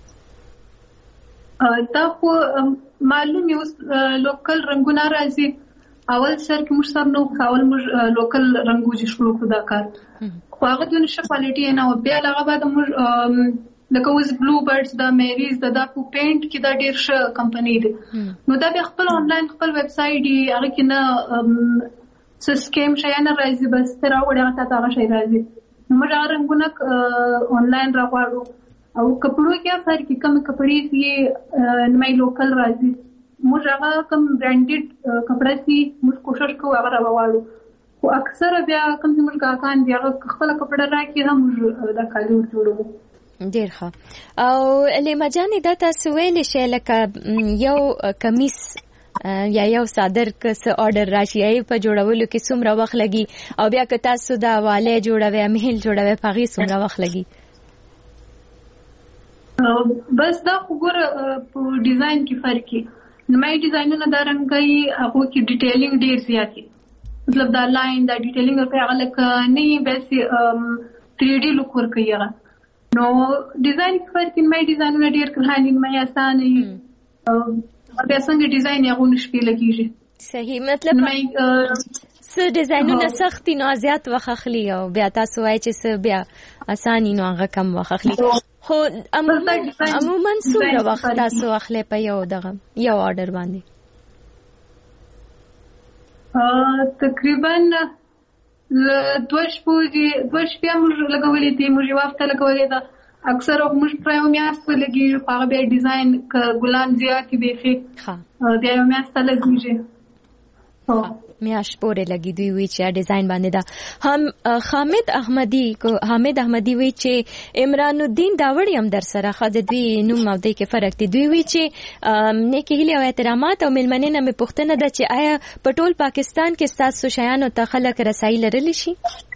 دا خو معلوم یو لوکل رنگونه راځي اول سر کې موږ سره نو اول موږ لوکل رنگو چې شروع خدا کار خو هغه د نشه کوالټي نه او بیا هغه بعد موږ لکه اوس بلو برډز دا میریز دا په پینټ کې دا ډیر ښه کمپنی دی نو دا به خپل آنلاین خپل ویب سټ دی هغه کې نه سکیم شي نه راځي بس تر وړه تا هغه شي راځي نو موږ رنگونه آنلاین راغواړو او کپړو کې فرق کې کم کپړې کې نمای لوکل راځي موږ هغه کم برانډډ کپڑا سي موږ کوشش کوو هغه راوړو خو اکثر بیا کوم چې موږ کاکان دی هغه خپل کپڑا راکې هم موږ دا کالو جوړو. ډیر ښه. او لیما جانې دا تاسو ویل شئ لکه یو کمیس یا یو صادر کس آرډر راشي په جوړولو کې څومره وخت لګي او بیا که تاسو دا واله جوړوي میل جوړوي پغې څومره وخت لګي؟ بس دا وګوره په ډیزاین کې فرق دی. نمای ډیزاینونه دا رنګي هغه کې ډیټیلینګ ډیر زیات دی مطلب دا لاین دا ډیټیلینګ په هغه لکه نه بس 3D لوک ورکوي هغه نو ډیزاین کې فرق دی. نمای ډیزاینونه ډیر کلهاني نمای آسان دي بیا څنګه ډیزاین یې غو نشپې لګیږي. صحیح مطلب څه ډیزاینونه سختي نو زیات وخت اخلي او بیا تاسو وایي چې څه بیا اساني نو هغه کم وخت اخلي خو عموما څومره وخت تاسو اخلي په یو آرډر باندې؟ تقریبا دوه شپې موږ لګولې دي موږ یو هفته لګولې ده اکثر موږ پرایو میاشت لګي هغه به ډیزاین ګلان زیات به فی بیا یو میاشت لګیږي میاش پورې لګي دوی وی چې ډیزاین باندې دا هم حامد احمدی وی چې عمران الدین داوړی هم در سره خد دوی نوم او د کې فرق دی. دوی وی چې نیکی هیله او احترامات او ملمنې نه پوښتنه ده چې آیا په ټول پاکستان کې تاسو شیانو ته خلک رسایي لرلی شي؟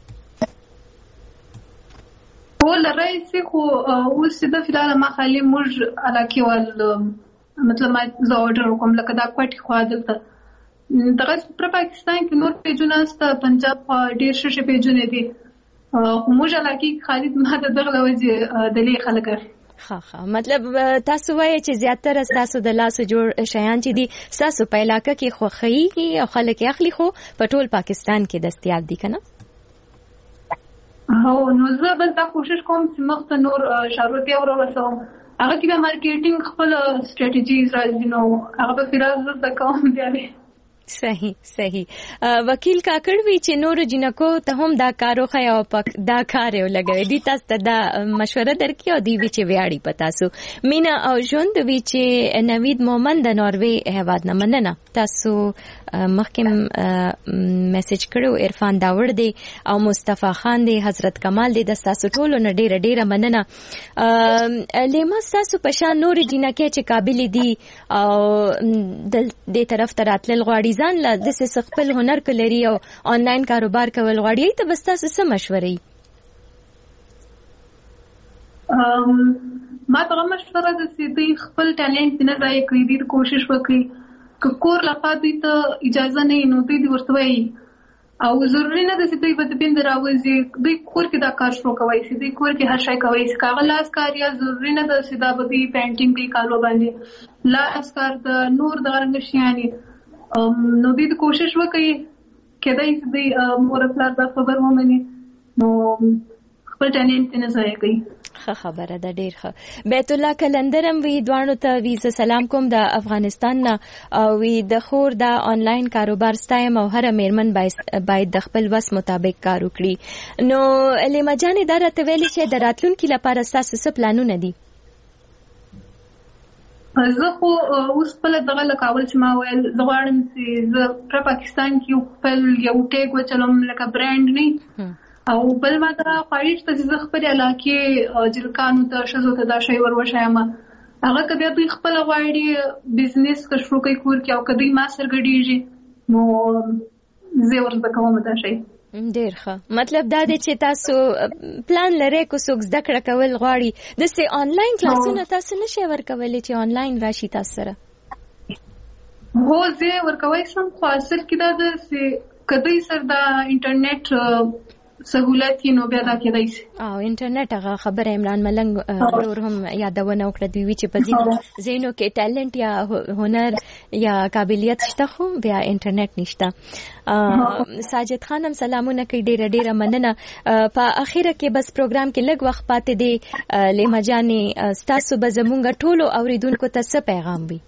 ول رئیس خو اوس د فلال ما خالي موږ علاقه ول مطلب ما زه اورډر کوم لکه دا کوټ خو دلته دغه پر پاکستان کې نور پیجونه است پنجاب ډیر شې پیجونه دي موږ علاقه خالد ما دغه لوځي دلی خلک ها مطلب تاسو وایي چې زیاتره تاسو د لاس جوړ شیان چې دي تاسو په علاقه کې خوخی او خلک اخلي خو په ټول پاکستان کې دستیاب دي کنه؟ هو نو زه بل دا کوشش کوم چې مخته نور شروع ته ورسوم هغه کې د مارکیټینګ خپل سټریټجیز راځي نو هغه په فراز د کوم دی. صحیح وکیل کاکړ وی چې نور جنکو ته هم دا کارو خیا او پک دا کار یو لګوي دي تاسو ته دا مشوره درکې او دی وی چې ویاړي پتا سو مینا او ژوند وی چې نوید مومن د ناروې هواد نه مننه تاسو مخکم میسج کړو عرفان داوړ دی او مصطفی خان دی حضرت کمال دی د تاسو ټولو نه ډیره مننه. لیما تاسو په شان نور جنکه چې قابل دي او د دې طرف ته راتلل غواړي ځان له د خپل هنر کلري او آنلاین کاروبار کول غواړي ته بس تاسو څه مشورې؟ ما ته مشوره ده چې دوی خپل ټالنت نه ضایع کړي، دوی کوشش وکړي که کور لخوا دوی ته اجازه نه نو دوی ورته وایي او ضروري نه ده چې دوی به د بیند راوځي، دوی کور کې دا کار شروع کوي چې دوی کور کې هر شی کوي چې کاغه لاس کار یا ضروري نه ده چې دا به دوی پینټینګ کوي کالو باندې لاس کار د نور د رنګ شیانی نو دوی د کوشش وکړي کېدای چې دوی مور پلار دا خبر ومني نو خپل ټالنت نه ضایع کوي. ښه خبره ده، ډېر ښه. بیت الله کلندرم وی دوانو ته ویزه سلام کوم د افغانستان نه او وی د خور د آنلاین کاروبار ستایم او هر میرمن باید د خپل وس مطابق کار وکړي. نو لیما جان دا راته ویلي چې د راتلونکي لپاره ستاسو څه پلانونه دي؟ زه خو اوس خپل دغه لکاول چې ما ویل زه غواړم چې زه پر پاکستان کې خپل یو ټیګ وچلم لکه برانډ نه او بل ما دا خواهش ته چې زه خپل علاقې جلکانو ته ښځو ته دا شی ور وښیم هغه که بیا دوی خپل غواړي بزنس که شروع کوي کور کې او که دوی ما سره ګډېږي نو زه ورته کوم دا شی. ډیر ښه. مطلب دا دی چې تاسو پلان لرئ کو څوک زده کړه کول غواړي داسې آنلاین کلاسونه تاسو نشئ ورکولی چې آنلاین راشي تاسو سره؟ هو زه ورکوی شم خو اصل کې دا ده چې که دوی سره د انټرنیټ سهولت نو بیا دا کېدای شي. او انټرنیټ هغه خبره عمران ملنګ ورور هم یادونه وکړه دوی چې په ځینو ځایونو کې ټالنت یا هنر یا قابلیت شته خو بیا انټرنیټ نشته. ساجد خان هم سلامونه کوي، ډیره مننه. په اخیره کې بس پروګرام کې لږ وخت پاتې دی لیما جانې ستاسو به زمونږ ټولو اوریدونکو ته څه پیغام وي؟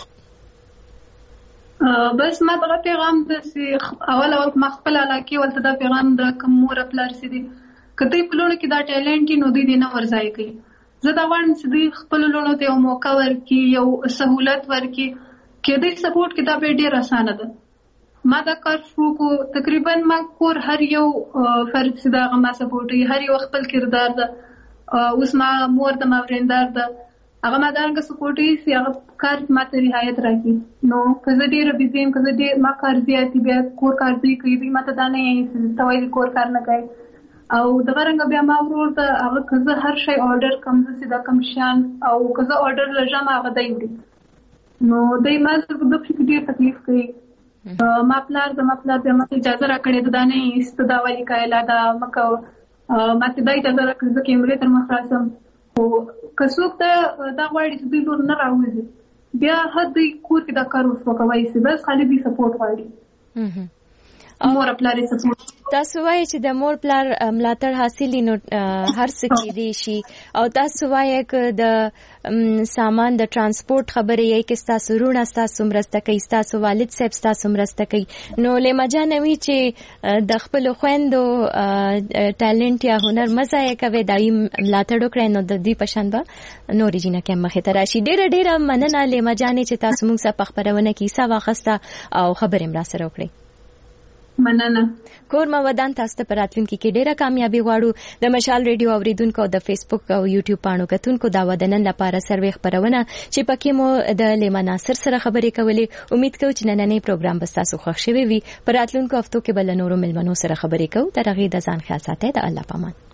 بس ما دغه پیغام د اول ما خپل علاقې ولته دا پیغام د کوم مور پلار سي دي کته په لونو کې دا ټالنت نو دوی نه ورځای کوي. زه دا وایم چې دوی خپل لونو ته یو موقع ورکړي، یو سہولت ورکړي کې دوی سپورټ کې دا به ډیر اسانه ده. ما دا کار شروع کو تقریبا ما کور هر یو فرد چې دا ما سپورټي هر یو خپل کردار ده اوس ما مور د ماوریندار ده هغه ما دارنګه سپورټي سي هغه کار ماته رعایت راکړي نو که زه ډېره بزي یم که زه ډېر ما کار زیاتي بیا کور کار دوی کوي دوی ماته دا نه یې ته وایي کور کار نه کوي او دغه رنګه بیا ما ورور ته هغه که زه هر شی آرډر کوم زه سي دا کوم شیان او که زه آرډر لږم هغه دی وړي نو دوی ما سره په دغه کې ډېر تکلیف کوي. ما پلار بیا ماته اجازه راکړې ده دا نه یې دا ولې کویله دا مه کوه ماته دا اجازه راکړې زه کیمرې تر مخ راسم خو که څوک ته دا غواړي چې دوی لور نه راوځي بیا هر دوی کور کې دا کار وکوي چې بس خالي دوی سپورټ غواړي. مور پلار یې سپورټ تاسو وایي چې د مور پلار ملاتړ حاصلي نو هر څه کېدی شي او تاسو وایي چې د سامان د ترانسپورت خبرې یې کې تاسو رونه تاسو مرسته کوي تاسو والد صاحب تاسو مرسته کوي نو لیما جانوي چې د خپل خويندو ټالنت یا هنر مزه کوي دای ملاتړ وکړي نو د دې پشان به نورې جنہ کې مخه ته راشي. ډېر مننه لیما جانې چې تاسو موږ سره په خبرونه کې څه واخسته او خبرې مرا سره وکړي. مننه. کورما ودان تاسو ته پراتلونکي کې ډیره کامیابی غواړو. د مشال ریډیو اوریدونکو د فیسبوک او یوټیوب پاڼو کتونکو دا ودنن لپاره سروي خبرونه چې پکې مو د لیما ناصر سره خبرې کولې. امید کوم چې نننې پروګرام به تاسو خوښ شوي وي. پراتلونکو هفتو کې بل نورو ملمنو سره خبرې کوو. تر هغه د ځان خیال ساتئ. د الله پامان.